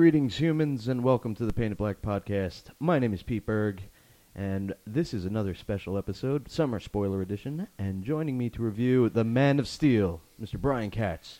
Greetings, humans, and welcome to the Painted Black Podcast. My name is Pete Berg, and this is another special episode, Summer Spoiler Edition, and joining me to review The Man of Steel, Mr. Brian Katz.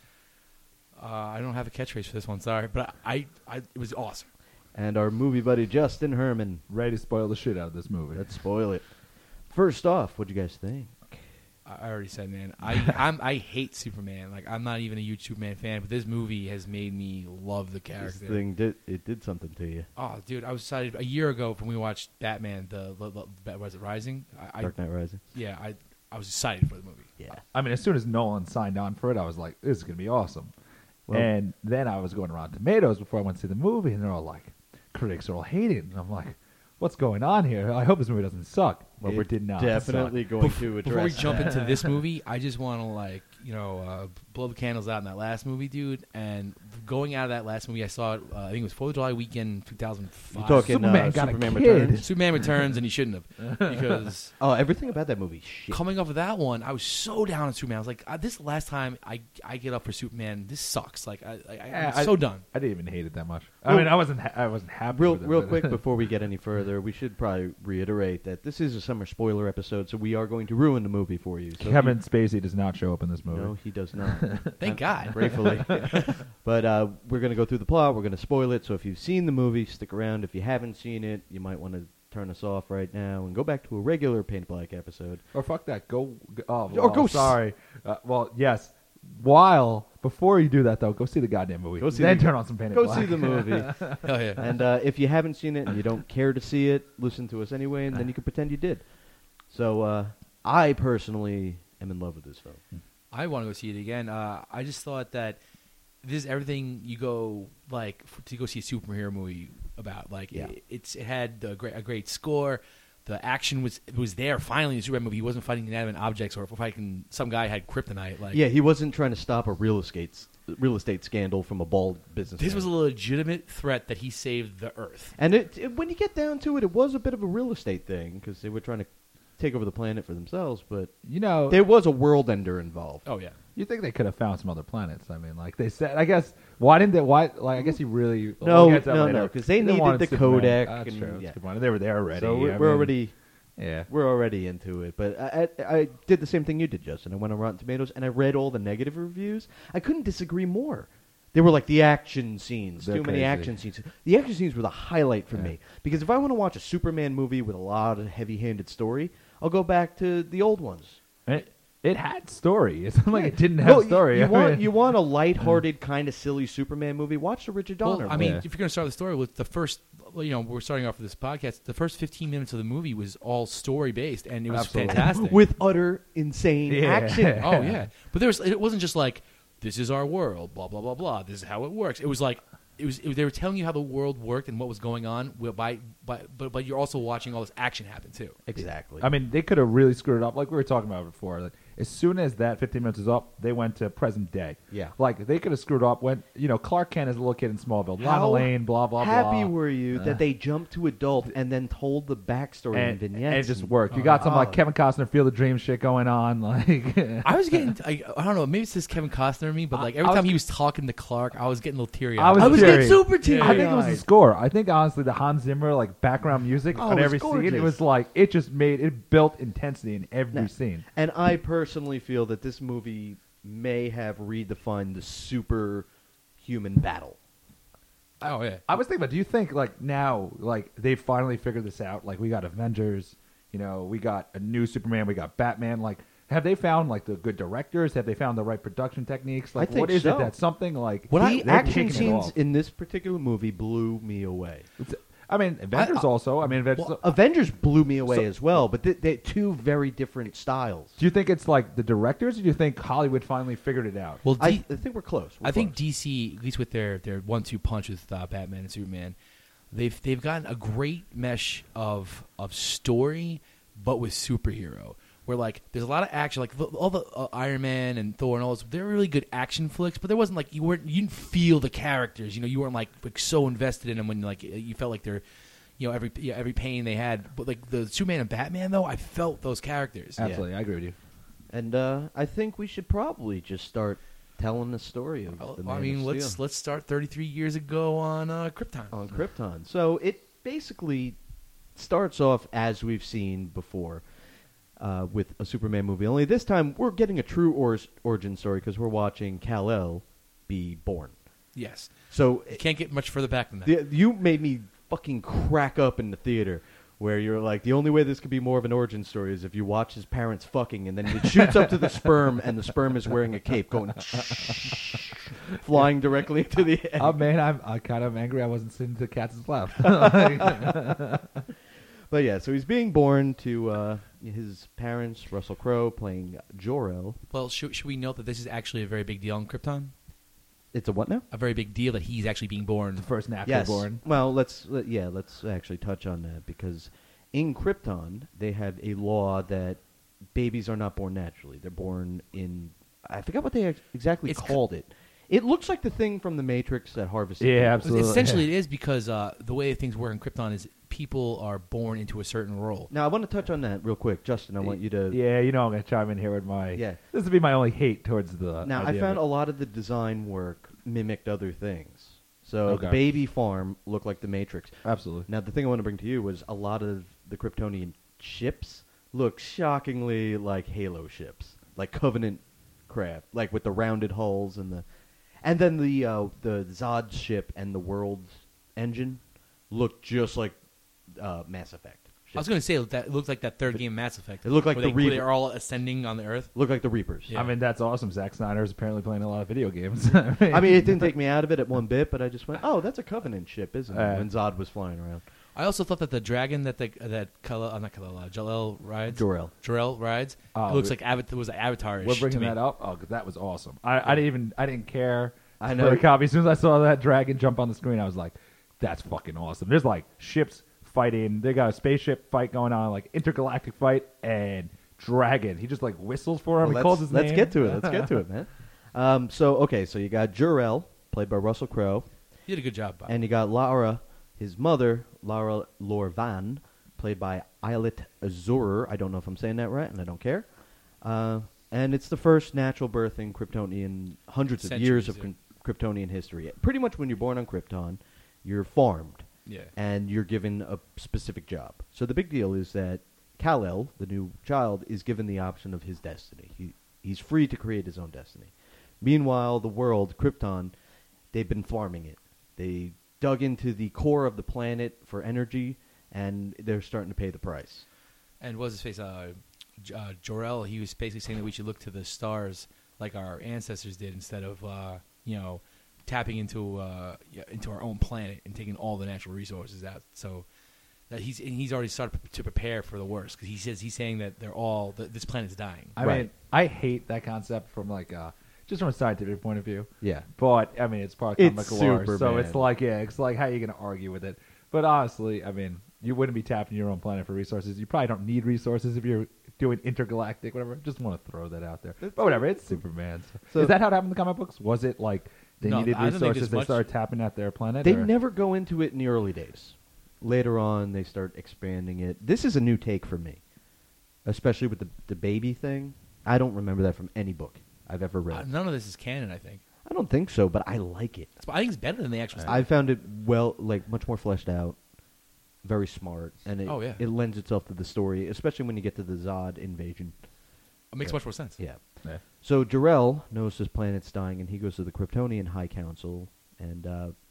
I don't have a catchphrase for this one, sorry, but it was awesome. And our movie buddy, Justin Herman. Ready to spoil the shit out of this movie. Let's spoil it. First off, what'd you guys think? I already said, man, I hate Superman. Like, I'm not even a huge Superman fan, but this movie has made me love the character. This thing did something to you. Oh, dude, I was excited a year ago when we watched Batman. Was it Rising? Dark Knight Rising. Yeah, I was excited for the movie. Yeah. I mean, as soon as Nolan signed on for it, I was like, this is going to be awesome. Well, and then I was going around Tomatoes before I went to see the movie, and they're all like, critics are all hating it. And I'm like, what's going on here? I hope this movie doesn't suck. Well, it did not. Definitely suck. going to address Before we jump that. into this movie, I just want to, blow the candles out in that last movie, dude. And going out of that last movie, I saw it, I think it was 4th of July weekend, 2005. You're talking Superman got a Superman kid. Returns? Superman Returns, and he shouldn't have. Because Oh, everything about that movie, shit. coming off of that one, I was so down on Superman. I was like, this is the last time I get up for Superman. This sucks. Like, I'm so done. I didn't even hate it that much. Well, I mean, I wasn't happy with it. Real but- quick, before we get any further, we should probably reiterate that this is a summer spoiler episode, so we are going to ruin the movie for you. So Kevin Spacey does not show up in this movie. No, he does not. Thank God. Gratefully. But we're going to go through the plot. We're going to spoil it. So if you've seen the movie, stick around. If you haven't seen it, you might want to turn us off right now and go back to a regular Painted Black episode. Or fuck that. Go. Oh, Or go sorry. Well, yes. Before you do that, though, go see the goddamn movie. Go see then the- turn on some Painted Go Black. see the movie. Hell yeah. And if you haven't seen it and you don't care to see it, listen to us anyway, and then you can pretend you did. So I personally am in love with this film. I want to go see it again. I just thought that this is everything you go to go see a superhero movie about. Like, Yeah. it had a great score. The action was there finally in the Superman movie. He wasn't fighting inanimate objects or fighting some guy had kryptonite. Like, Yeah, he wasn't trying to stop a real estate scandal from a bald businessman. this was a legitimate threat that he saved the Earth. And when you get down to it, it was a bit of a real estate thing because they were trying to take over the planet for themselves, but there was a world ender involved. Oh yeah. You think they could have found some other planets? I mean, like they said. I guess why didn't they? Why? Like I guess he really No, we'll get to that no, later. because they didn't needed want the Superman. codec. That's and, true. That's yeah. a good point. They were there already. So I we're mean, already yeah. we're already into it. But I did the same thing you did, Justin. I went on Rotten Tomatoes and I read all the negative reviews. I couldn't disagree more. They were like the action scenes, They're too many crazy. action scenes. The action scenes were the highlight for Yeah. me because if I want to watch a Superman movie with a lot of heavy-handed story, I'll go back to the old ones. It had story. It's not like it didn't have story. You want a lighthearted, kind of silly Superman movie? Watch the Richard Donner. Well, I mean, Yeah. if you're going to start the story with the first, we're starting off with this podcast. The first 15 minutes of the movie was all story based, and it was Absolutely. fantastic. with utter insane Yeah. action. Oh yeah, but it wasn't just like this is our world, blah blah blah blah. This is how it works. It was like they were telling you how the world worked and what was going on. But you're also watching all this action happen too. Exactly. I mean, they could have really screwed it up, like we were talking about before. Like, as soon as that 15 minutes was up, they went to present day. Yeah. Like they could have screwed up when Clark Kent is a little kid in Smallville, Lana How Lane, blah blah blah. happy were you that they jumped to adult and then told the backstory in and vignettes? it just worked. You got some like Kevin Costner Feel the Dream shit going on. Like I was getting, I don't know, maybe it's just Kevin Costner in me, but like every time he was talking to Clark, I was getting a little teary. I was getting teary. super teary. I think it was the score. I think honestly the Hans Zimmer like background music Oh, on it was every scene, gorgeous. it was like it built intensity in every scene. And I personally feel that this movie may have redefined the superhuman battle. Oh yeah. I was thinking about, do you think like now like they finally figured this out? Like we got Avengers, we got a new Superman, we got Batman. Like have they found like the good directors? Have they found the right production techniques? Like I think what is so. it that's something like The they're action kicking it scenes off. in this particular movie blew me away. I mean, Avengers also. I mean, Avengers. Well, Avengers blew me away So- as well, but they're two very different styles. do you think it's like the directors, or do you think Hollywood finally figured it out? Well, I think we're close. I think DC, at least with their 1-2 punch with Batman and Superman, they've gotten a great mesh of story, but with superhero. Where like there's a lot of action, like all the Iron Man and Thor and all those. They're really good action flicks, but there wasn't like you didn't feel the characters. You weren't like so invested in them when like you felt like they're, every pain they had. But like the Superman and Batman though, I felt those characters. Absolutely, I agree with you. And I think we should probably just start telling the story of Well, the Man I mean, of Steel. let's start 33 years ago on Krypton. On Krypton. So it basically starts off as we've seen before with a Superman movie. Only this time we're getting a true origin story because we're watching Kal-El be born. Yes. So You can't get much further back than that. you made me fucking crack up in the theater where you're like, the only way this could be more of an origin story is if you watch his parents fucking and then it shoots up to the sperm and the sperm is wearing a cape going flying directly to the end. Oh man, I'm kind of angry I wasn't sitting to Katz's left. But yeah, so he's being born to his parents, Russell Crowe playing Jor-El. Well, should we note that this is actually a very big deal on Krypton? It's a what now? A very big deal that he's actually being born. The first natural Yes. born. Well, let's actually touch on that because in Krypton they have a law that babies are not born naturally. They're born in I forgot what they exactly It's called it. It looks like the thing from the Matrix that harvested. Yeah, people. absolutely. Essentially, it is because the way things work in Krypton is people are born into a certain role. Now I want to touch on that real quick, Justin. I want you to. Yeah, you know I'm going to chime in here with my... Yeah. This would be my only hate towards the Now I idea found a of lot of the design work mimicked other things. So Okay. the baby farm looked like the Matrix. it. Absolutely. Now the thing I want to bring to you was a lot of the Kryptonian ships look shockingly like Halo ships, like Covenant craft, like with the rounded hulls and then the Zod ship and the World engine look just like Mass Effect. I was going to say that it looked like that third game, Mass Effect. It looked like where the where Reaper. they're all ascending on the Earth. Look like the Reapers. Yeah. I mean, that's awesome. Zack Snyder's apparently playing a lot of video games. I mean, it didn't take me out of it at one bit, but I just went, "Oh, that's a Covenant ship, isn't it?" When Zod was flying around. I also thought that the dragon that Jor-El rides, Jor-El. rides, Oh, it looks like was Avatar-ish We're bringing to me. that up. Oh, 'cause that was awesome. I didn't care. I for know. the copy. As soon as I saw that dragon jump on the screen, I was like, "That's fucking awesome." There's like ships fighting. They got a spaceship fight going on, like intergalactic fight, and dragon. He just like whistles for him. Well, He calls his let's name. get to it. Let's get to it, man. So you got Jor-El, played by Russell Crowe, He did a good job, Bob. and you got Lara, his mother, Lara Lorvan, played by Eilert Azurer. I don't know if I'm saying that right, and I don't care. And it's the first natural birth in Kryptonian, hundreds of years of Centuries, Kryptonian history. Pretty much when you're born on Krypton, you're farmed. Yeah. And you're given a specific job. So the big deal is that Kal-El, the new child, is given the option of his destiny. He's free to create his own destiny. Meanwhile, the world, Krypton, they've been farming it. They dug into the core of the planet for energy, and they're starting to pay the price. And what was his face? Jor-El, he was basically saying that we should look to the stars like our ancestors did instead of, tapping into our own planet and taking all the natural resources out. So that he's already started to prepare for the worst because he's saying that this planet's dying. I mean, I hate that concept from like just from a scientific point of view. Yeah. But I mean, it's part of It's comic lore, so Superman. it's like how are you going to argue with it? But honestly, I mean, you wouldn't be tapping your own planet for resources. You probably don't need resources if you're doing intergalactic, whatever. Just want to throw that out there. But whatever, it's Superman. So- is that how it happened in the comic books? Was it like they No, needed I don't think resources, there's they much- started tapping at their planet? They or? never go into it in the early days. Later on, they start expanding it. This is a new take for me, especially with the baby thing. I don't remember that from any book I've ever read. None of this is canon, I think. I don't think so, but I like it. I think it's better than the actual story. I found it much more fleshed out, very smart, and Oh, yeah. it lends itself to the story, especially when you get to the Zod invasion. It makes much more sense. Yeah. Yeah. So Jor-El knows his planet's dying, and he goes to the Kryptonian High Council and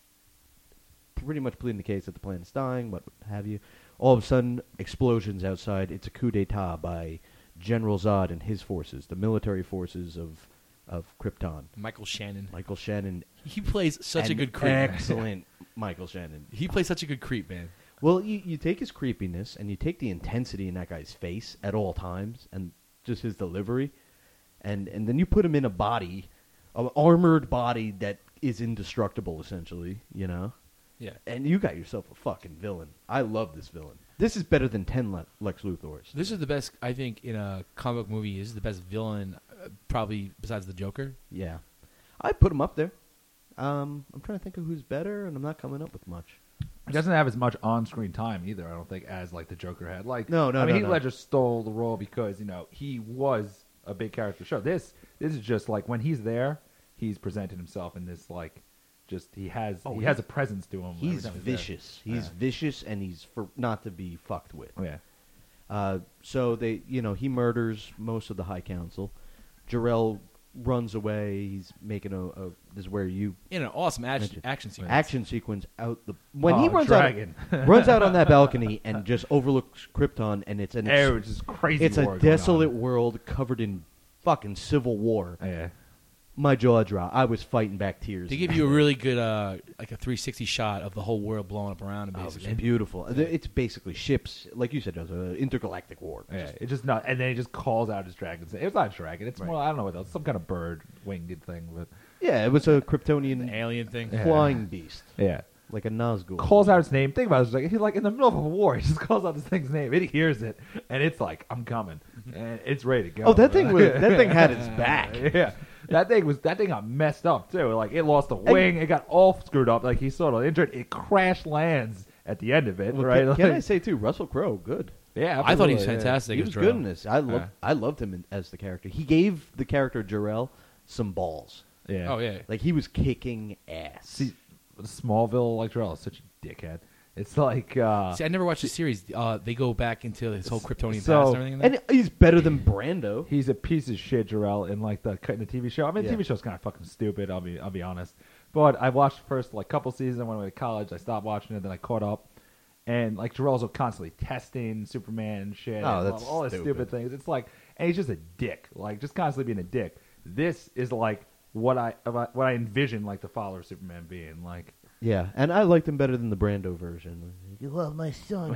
pretty much pleading the case that the planet's dying, what have you. All of a sudden, explosions outside. It's a coup d'etat by General Zod and his forces, the military forces of Krypton. Michael Shannon. Michael Shannon. He plays such a an good creep. Excellent Michael Shannon. He plays such a good creep, man. Well, you take his creepiness and you take the intensity in that guy's face at all times and just his delivery, and then you put him in a body, an armored body that is indestructible, essentially, you know? Yeah. And you got yourself a fucking villain. I love this villain. This is better than 10 Lex Luthors. This is the best, I think, in a comic book movie. This is the best villain, probably besides the Joker. Yeah. I'd put him up there. I'm trying to think of who's better, and I'm not coming up with much. He doesn't have as much on-screen time either, I don't think, as like the Joker had. Like, No, I mean, no, Heath no. Ledger stole the role because he was a big character show. This is just like when he's there, he's presented himself in this like, just he has Oh, a presence to him. every He's time there. vicious. He's Yeah. vicious, and he's for not to be fucked with. Yeah. So he murders most of the High Council. Jor-El runs away. He's making this is where you In an awesome Mention. action sequence. action sequence out when he Oh, runs dragon. out runs out on that balcony and just overlooks Krypton, and it's It's just crazy. it's a war going desolate on. world covered in fucking civil war. Yeah. My jaw dropped. I was fighting back tears. They give you a really good, like a 360 shot of the whole world blowing up around him, Oh, it was basically. beautiful. It's basically ships, like you said, it was an intergalactic war. Yeah, it's just not, and then he just calls out his dragon. It's not a dragon. It's Right. more, I don't know what else, some kind of bird winged thing. But Yeah, it was a Kryptonian The alien thing. Yeah. flying beast, yeah, like a Nazgul. calls out its name. Think about it. He's like in the middle of a war. He just calls out this thing's name. It hears it, and it's like, "I'm coming," and it's ready to go. Oh, that thing had its back. Yeah, that thing got messed up too. Like it lost a wing. It got all screwed up. Like he sort of injured. It crash lands at the end of it. Well, right? Can I Like, say too? Russell Crowe, good. yeah, I thought he was absolutely, yeah. fantastic. He as was Jor-El. good in this. I loved him as the character. He gave the character Jor-El some balls. Yeah. Oh yeah. Like he was kicking ass. See, Smallville, like Jor-El, is such a dickhead. It's like, See, I never watched the series. They go back into his whole Kryptonian So- past and everything. in there? and he's better than Brando. he's a piece of shit, Jor-El, in like the TV show. I mean, Yeah. the TV show's kind of fucking stupid. I'll be honest. But I watched the first like couple seasons. I went away to college. I stopped watching it. Then I caught up, and like Jor-El's constantly testing Superman and shit. Oh, and that's all this stupid. stupid things. It's like, and he's just a dick. Like just constantly being a dick. This is like what I envision like the follower of Superman being like. Yeah, and I liked him better than the Brando version. You love my son.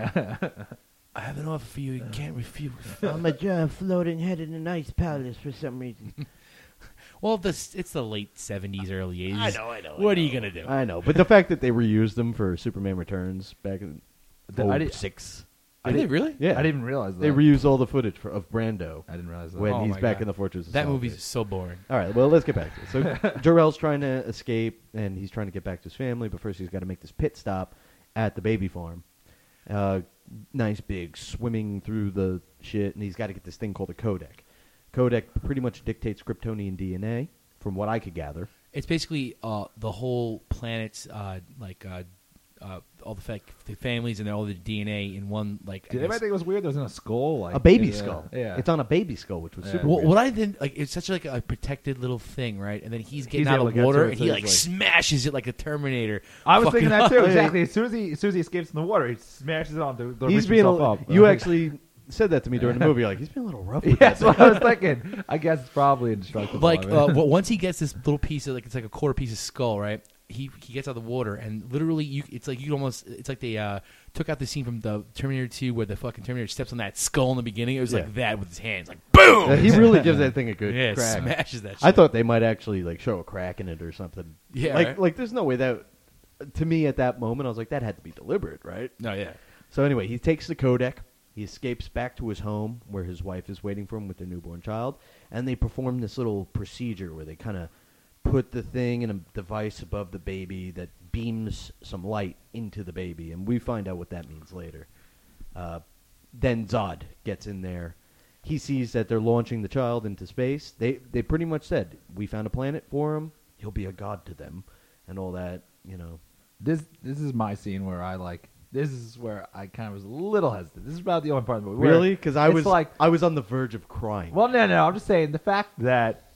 I have an offer for you. You can't refuse. I'm a giant floating head in an ice palace for some reason. Well, it's the late 70s, early 80s. I know. What are you gonna do? I know, but the fact that they reused them for Superman Returns back in I did- 06. Did they really? Yeah, I didn't even realize that. They reused all the footage of Brando I didn't realize that. when Oh he's my back God. in the Fortress of That Solitude. movie's so boring. All right, well, let's get back to it. So Jor-El's trying to escape, and he's trying to get back to his family, but first he's got to make this pit stop at the baby farm. Nice big swimming through the shit, and he's got to get this thing called a codec. Codec pretty much dictates Kryptonian DNA, from what I could gather. It's basically the whole planet's all the families and all the DNA in one like. Did anybody think it was weird? There was in a skull, like A baby yeah, skull. Yeah, It's on a baby skull, which was Yeah. super Well, weird. what I didn't like, it's such like a protected little thing, right? And then he's getting He's out able of to get water to it, and so he he's like like- smashes it like a Terminator. I was Fucking thinking that too. up. Exactly. As soon as he escapes in the water, he smashes it on to He's reach being himself up. You actually said that to me during the movie. You're like, he's being a little rough with Yeah, that that's what I was thinking. I guess it's probably instructive. Like once he gets this little piece of it's like a quarter piece of skull, right? He gets out of the water and literally it's like they took out the scene from the Terminator 2 where the fucking Terminator steps on that skull in the beginning. It was Yeah. like that with his hands, like boom. he really gives that thing a good yeah, crack. smashes that. Shit. I thought they might actually like show a crack in it or something. Yeah, like right? like there's no way that. To me, at that moment, I was like, that had to be deliberate, right? No, yeah. So anyway, he takes the codec. He escapes back to his home where his wife is waiting for him with their newborn child, and they perform this little procedure where they kind of put the thing in a device above the baby that beams some light into the baby, and we find out what that means later. Then Zod gets in there. He sees that they're launching the child into space. They pretty much said, we found a planet for him. He'll be a god to them, and all that, you know. this is my scene where I like. This is where I kind of was a little hesitant. This is about the only part of the movie. where Really? Because I it's was like, I was on the verge of crying. well, no. I'm just saying the fact that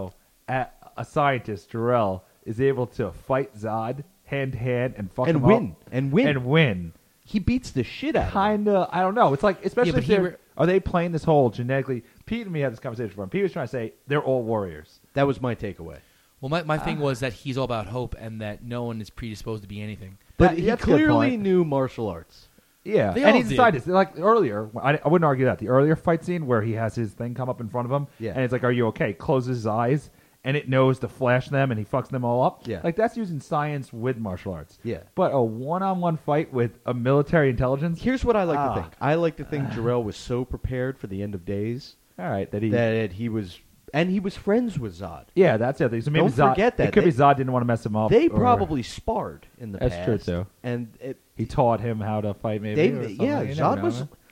a scientist Jor-El is able to fight Zod hand to hand and fuck And him win. up And win. and win. He beats the shit out of him. Kinda, I don't know. It's like, especially but if he they're, are they playing this whole genetically? Pete and me had this conversation before. And Pete was trying to say they're all warriors. That was my takeaway. Well, my thing was that he's all about hope and that no one is predisposed to be anything. But That- he that's a good clearly point. knew martial arts. Yeah, They and all he's did. decided like earlier. I wouldn't argue that the earlier fight scene where he has his thing come up in front of him, Yeah. and it's like, "Are you okay?" Closes his eyes, and it knows to flash them, and he fucks them all up. Yeah. like that's using science with martial arts. Yeah. but a one-on-one fight with a military intelligence. Here's what I like to Ah. think. I like to think Jor-El was so prepared for the end of days All right, that he. that he was friends with Zod. yeah, that's the other thing. So maybe Don't Zod, forget that. it could They- be Zod didn't want to mess him up. They or probably sparred in the That's past. true, too. And he taught him how to fight. Maybe. they or something. yeah, You never Zod know, was man.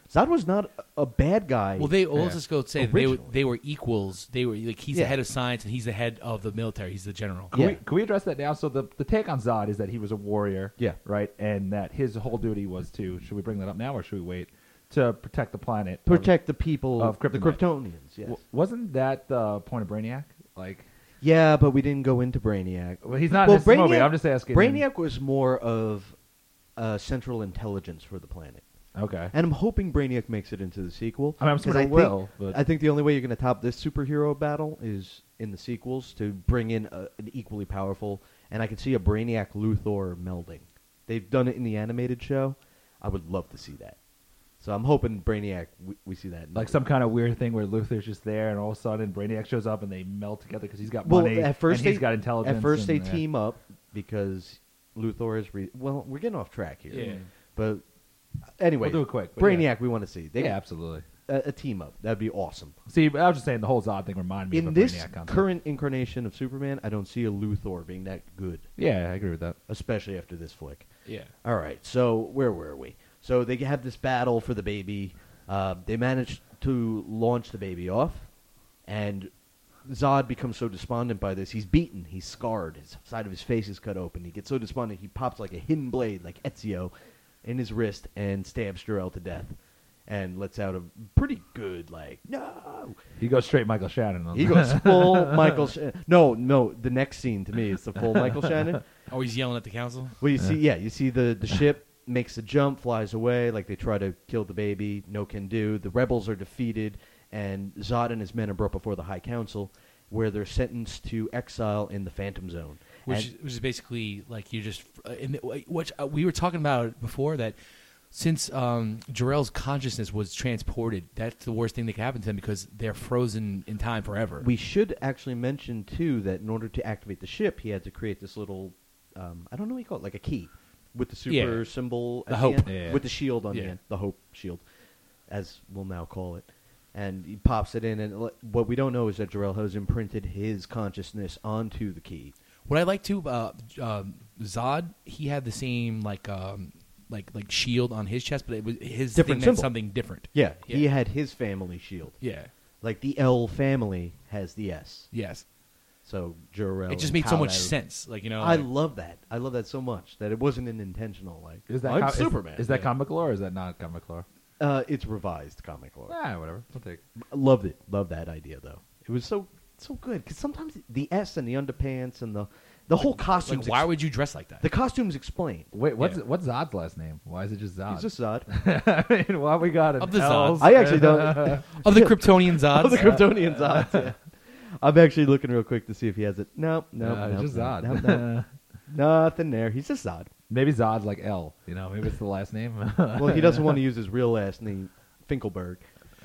Zod was not a bad guy. Well, let's just go say Originally. they were equals. They were like he's Yeah. the head of science and he's the head of the military. He's the general. Yeah. Can we address that now? So the take on Zod is that he was a warrior, Yeah. right, and that his whole duty was to. Should we bring that up now, or should we wait to protect the planet? protect the people, of the Kryptonite. Kryptonians. Yes. Wasn't that the point of Brainiac? Like, Yeah, but we didn't go into Brainiac. well, he's not in this movie. I'm just asking. Brainiac was more of central intelligence for the planet. Okay. And I'm hoping Brainiac makes it into the sequel. I mean, I'm 'cause sure he will. But I think the only way you're going to top this superhero battle is in the sequels to bring in an equally powerful. And I could see a Brainiac Luthor melding. They've done it in the animated show. I would love to see that. So I'm hoping Brainiac we see that. like some kind of weird thing where Luthor's just there, and all of a sudden Brainiac shows up, and they meld together because he's got well, money at first and he's got intelligence. At first, and, they team up because Luthor is. Well, we're getting off track here. Yeah. But anyway, We'll do it quick, but Brainiac, yeah. we want to see. Yeah, absolutely. A team up. That'd be awesome. See, I was just saying the whole Zod thing reminded me In of a this Brainiac concept. current incarnation of Superman, I don't see a Luthor being that good, Yeah, I agree with that. especially after this flick. Yeah. All right, so where were we? So they have this battle for the baby. They manage to launch the baby off, and Zod becomes so despondent by this. He's beaten. He's scarred. His side of his face is cut open. He gets so despondent, he pops like a hidden blade, like Ezio, in his wrist and stabs Jor-El to death. And lets out a pretty good, like, no. He goes straight Michael Shannon. On He goes full Michael Shannon. No, the next scene to me is the full Michael Shannon. Oh, he's yelling at the council. Well, you see the ship makes a jump, flies away, like they try to kill the baby, no can do. The rebels are defeated, and Zod and his men are brought before the High Council, where they're sentenced to exile in the Phantom Zone. Which is basically like you just which we were talking about before that since Jor-El's consciousness was transported, that's the worst thing that could happen to them because they're frozen in time forever. We should actually mention too that in order to activate the ship, he had to create this little I don't know what you call it, like a key with the super symbol The at hope. end, Yeah. with the shield on the Yeah. end, the hope shield, as we'll now call it. And he pops it in, and what we don't know is that Jor-El has imprinted his consciousness onto the key. What I like too about Zod, he had the same like shield on his chest, but it was his Different thing meant symbol. something different. Yeah, he Yeah. had his family shield. Yeah. Like the L family has the S. Yes. So Jor-El. It just and made so Paladin- much sense. Like I like- love that. I love that so much that it wasn't an intentional. Like Is that I'm is- Superman. Is that Yeah. comic lore or is that not comic lore? It's revised comic lore. Whatever. I'll take it. Loved it. Loved that idea though. It was so good because sometimes the S and the underpants and the whole costume. Like, why would you dress like that? the costumes explain? Wait, Yeah. what's Zod's last name? Why is it just Zod? He's just Zod. I mean, why we got it? Of the Zods. I actually don't. Of the Kryptonian Zods. Of the Kryptonian Zods. Yeah. I'm actually looking real quick to see if he has it. No, it's just Zod. No. Nothing there. He's just Zod. Maybe Zod's like L. You know, maybe it's the last name. Well, he doesn't want to use his real last name, Finkelberg.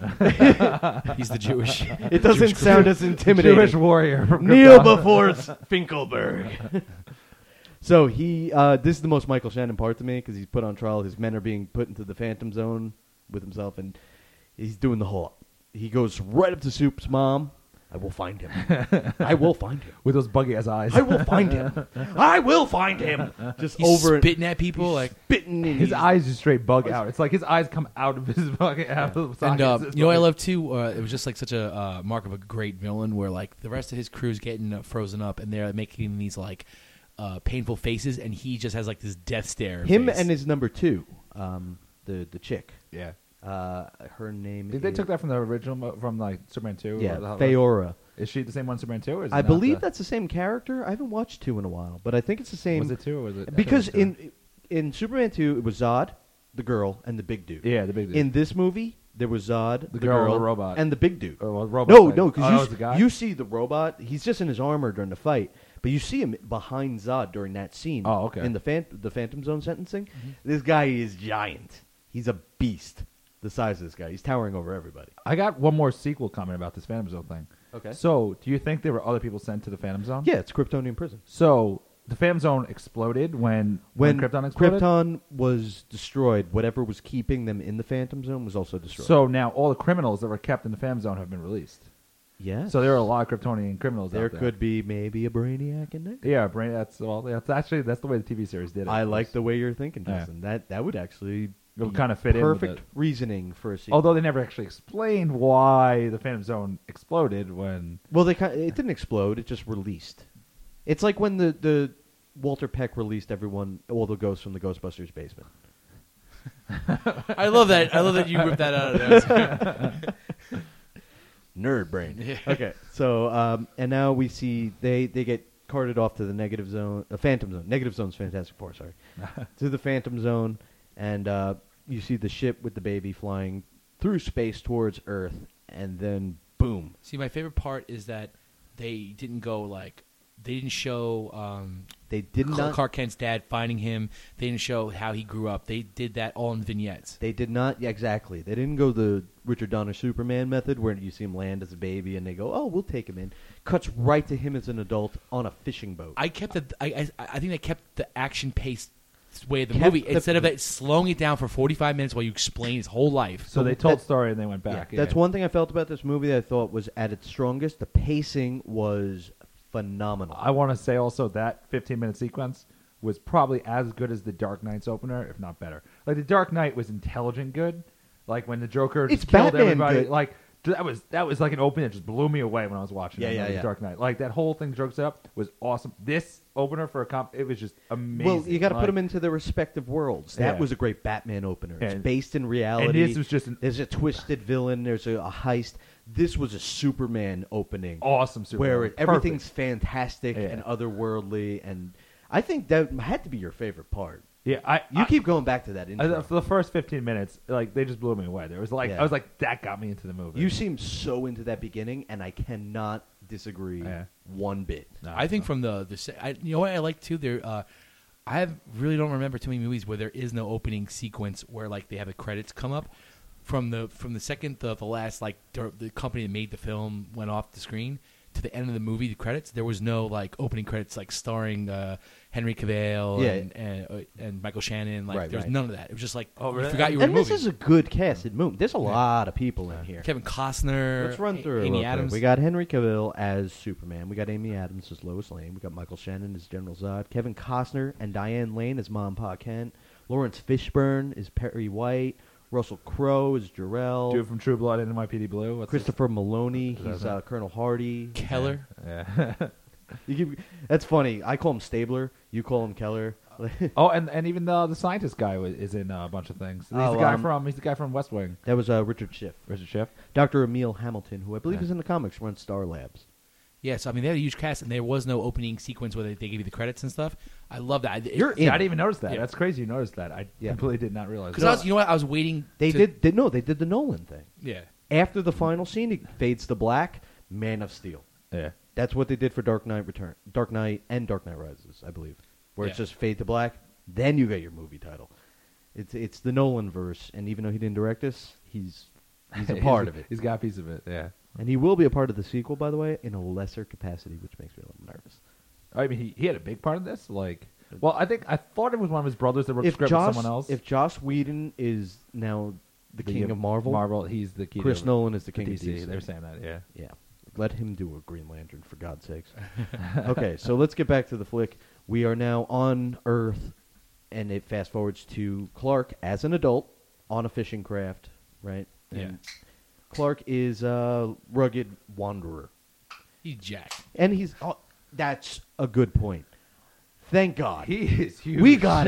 He's the Jewish. It doesn't sound as intimidating. Jewish warrior. From Kneel Krypton. before Finkelberg. So this is the most Michael Shannon part to me because he's put on trial. His men are being put into the Phantom Zone with himself, and he's doing the whole. He goes right up to Soup's mom. I will find him. I will find him. with those buggy ass eyes. I will find him. I will find him. Just He's over spitting at people he's like. spitting in His eyes just straight bug out. It's like his eyes come out of his fucking out of the And sockets. It's you know what I like- love too? It was just like such a mark of a great villain, where like the rest of his crew's getting frozen up, and they're making these like painful faces, and he just has like this death stare. Him face. and his number two, the chick. Yeah. Her name. They is, took that from the original, from like Superman 2? Yeah, or the- Feora. Is she the same one in Superman 2? Or is it I not believe the- that's the same character. I haven't watched 2 in a while, but I think it's the same. Was it 2 or was it? Because I think it was in Superman 2, it was Zod, the girl, and the big dude. 2. Yeah, the big dude. In this movie, there was Zod, the girl, the robot. and the big dude. Oh, well, robot No, fight. no, Oh, because that was the guy? you see the robot. He's just in his armor during the fight, but you see him behind Zod during that scene. Oh, okay. In the Phantom Zone sentencing, this guy is giant. He's a beast. The size of this guy, he's towering over everybody. I got one more sequel comment about this Phantom Zone thing. Okay. So, do you think there were other people sent to the Phantom Zone? Yeah, it's Kryptonian prison. So, the Phantom Zone exploded when Krypton exploded? Krypton was destroyed, whatever was keeping them in the Phantom Zone was also destroyed. So, now all the criminals that were kept in the Phantom Zone have been released. yes. So, there are a lot of Kryptonian criminals there out there. could be maybe a Brainiac in there. Yeah, that's the way the TV series did it. I like the way you're thinking, Yeah. Justin. That would actually It'll kind of fit in with perfect it. reasoning for a sequel. Although they never actually explained why the Phantom Zone exploded when. Well, it didn't explode. It just released. It's like when the Walter Peck released all the ghosts from the Ghostbusters basement. I love that. I love that you ripped that out of there. Nerd brain. Yeah. Okay, so and now we see they get carted off to the negative zone, Phantom Zone. Negative Zone's Fantastic Four, sorry. To the Phantom Zone, and you see the ship with the baby flying through space towards Earth, and then boom. See, my favorite part is that they didn't go like they didn't show They did not. Clark Kent's dad finding him. They didn't show how he grew up. They did that all in vignettes. They did not. Yeah, exactly. They didn't go the Richard Donner Superman method, where you see him land as a baby, and they go, "Oh, we'll take him in." Cuts right to him as an adult on a fishing boat. I kept the. I think they kept the action pace way of the Kept movie the- instead of it slowing it down for 45 minutes while you explain his whole life. So they told story and they went back. Yeah, that's one thing I felt about this movie that I thought was at its strongest. The pacing was phenomenal. I want to say also that 15-minute sequence was probably as good as the Dark Knight's opener, if not better. Like the Dark Knight was intelligent good. Like when the Joker It's just killed Batman everybody. good. Like that was like an opening that just blew me away when I was watching. Yeah, the yeah. Dark Knight. Like that whole thing Joker set up was awesome. This opener for a it was just amazing. Well, you got to Like, put them into their respective worlds. That Yeah. was a great Batman opener. It's And- based in reality. and this was just an There's a twisted villain. There's a heist. This was a Superman opening. awesome Superman. where Perfect. everything's fantastic Yeah. and otherworldly, and I think that had to be your favorite part. Yeah, You keep going back to that intro. for the first 15 minutes, like they just blew me away. There was like Yeah. I was like that got me into the movie. You seem so into that beginning, and I cannot disagree Yeah. one bit. No, I think from you know what I like too. Really don't remember too many movies where there is no opening sequence where like they have the credits come up. From the second the last like the company that made the film went off the screen to the end of the movie, the credits, there was no like opening credits like starring Henry Cavill and Michael Shannon. Like Right, there's right. none of that. It was just like Oh, really? you forgot you were in And a this movie. is a good casted movie. There's a lot of people in here. Kevin Costner. Let's run through it. Amy real quick. Adams. We got Henry Cavill as Superman. We got Amy Adams as Lois Lane. We got Michael Shannon as General Zod. Kevin Costner and Diane Lane as Mom and Pa Kent. Lawrence Fishburne is Perry White. Russell Crowe is Jor-El. dude from True Blood and NYPD Blue. What's Christopher Maloney. Is that He's him? Colonel Hardy. Keller. Yeah. That's funny. I call him Stabler. You call him Keller. Oh, and even the scientist guy is in a bunch of things. He's Oh, the guy from West Wing. That was Richard Schiff. Richard Schiff. Dr. Emil Hamilton, who I believe Yeah. is in the comics, runs Star Labs. Yes, I mean they had a huge cast, and there was no opening sequence where they give you the credits and stuff. I love that. You're Yeah, in. I didn't even notice that. Yeah. That's crazy. You noticed that. I Yeah. completely did not realize. Because that. you know what, I was waiting. They to, did the Nolan thing. Yeah. After the final scene, it fades to black. Man of Steel. Yeah. That's what they did for Dark Knight and Dark Knight Rises, I believe, where it's Yeah. just fade to black. Then you get your movie title. It's the Nolan verse, and even though he didn't direct this, he's a part of it, He's got a piece of it. Yeah. and he will be a part of the sequel, by the way, in a lesser capacity, which makes me a little nervous. I mean, he had a big part of this. Like, well, I thought it was one of his brothers that wrote the If script Joss, with someone else. if Joss Whedon is now the king of Marvel, he's the key. Chris to Nolan is the king DC. of DC. They're saying that. Yeah. Yeah. Let him do a Green Lantern, for God's sakes. Okay, so let's get back to the flick. We are now on Earth, and it fast forwards to Clark as an adult on a fishing craft, right? Yeah. And Clark is a rugged wanderer. He's jacked. And that's a good point. Thank God. He is huge. we got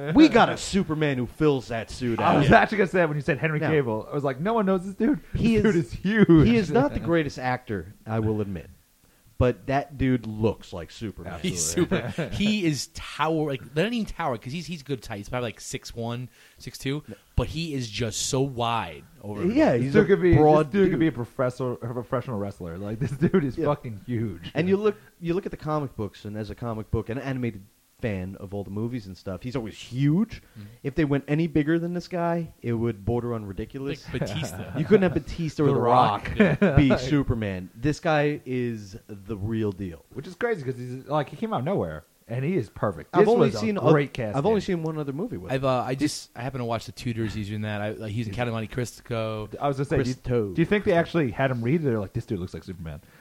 a Superman who fills that suit I out. was actually gonna say that when you said Henry No. Cavill. I was like, no one knows this dude. He This is- dude is huge. He is not the greatest actor, I will admit. But that dude looks like Superman. Absolutely. He's super. He is tower like not even tower because he's good tight. He's probably like 6'1", 6'2", but he is just so wide over. Yeah, This he's dude a could be broad this dude could be a professional wrestler. Like this dude is Yeah. fucking huge. And you look at the comic books, and as a comic book and animated fan of all the movies and stuff, he's always huge. If they went any bigger than this guy, it would border on ridiculous. like Batista. You couldn't have Batista or The The Rock. Rock be Superman. This guy is the real deal. Which is crazy because he's like he came out of nowhere and he is perfect. I've This only was a seen great cast. I've only seen one other movie with him. I happen to watch the Tudors. He's in that. He's in Count of Monte Cristo. I was gonna say, Chris Toad. do you think they actually had him read it? They're like, this dude looks like Superman.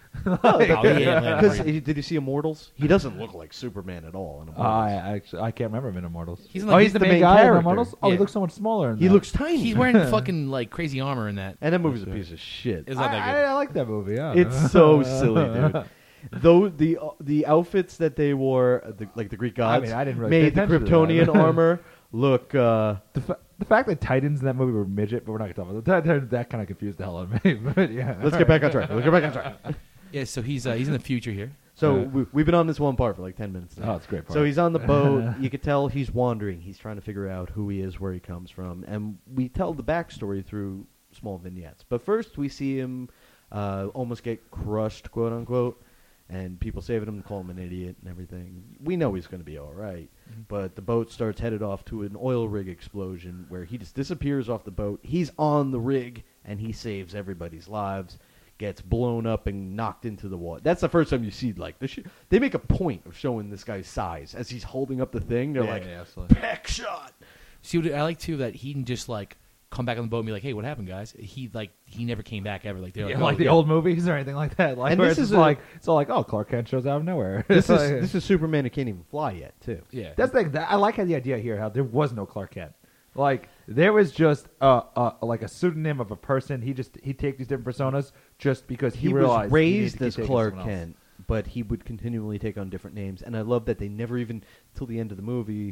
Oh, yeah, Because did you see Immortals? He doesn't look like Superman at all in Immortals. I can't remember him in Immortals. He's in, like, he's the main guy character. in Immortals. Oh, he Yeah. looks so much smaller. In He that. looks tiny. He's wearing fucking like crazy armor in that. and that movie's a piece of shit. It's not that good. I like that movie. Yeah. It's so silly, dude. Though the outfits that they wore, like the Greek gods, I didn't really made pay the attention to that. Kryptonian armor look. The fact that Titans in that movie were midget, but we're not going to talk about that. Kind of confused the hell out of me. But yeah, Let's get back on track. Yeah, so he's in the future here. So we've been on this one part for like 10 minutes now. Oh, it's a great part. So he's on the boat. You could tell he's wandering. He's trying to figure out who he is, where he comes from. And we tell the backstory through small vignettes. But first we see him almost get crushed, quote unquote. And people saving him, call him an idiot and everything. We know he's going to be all right. Mm-hmm. But the boat starts headed off to an oil rig explosion where he just disappears off the boat. He's on the rig, and he saves everybody's lives. Gets blown up and knocked into the water. That's the first time you see, like, they make a point of showing this guy's size. As he's holding up the thing, they're like, absolutely. peck shot. See, what I like too that he can just like come back on the boat and be like, "Hey, what happened, guys?" He never came back ever. Like they're Yeah, like, like oh, the yeah. old movies or anything like that. Like, And where this it's is just like it's all like, oh, Clark Kent shows out of nowhere. This Like- is Superman who can't even fly yet, too. Yeah, That's like that. I like how the idea here how there was no Clark Kent. Like there was just like a pseudonym of a person. He'd take these different personas just because He realized was he needed raised to keep as taking Clark someone else. Kent, but he would continually take on different names. And I love that they never even, till the end of the movie,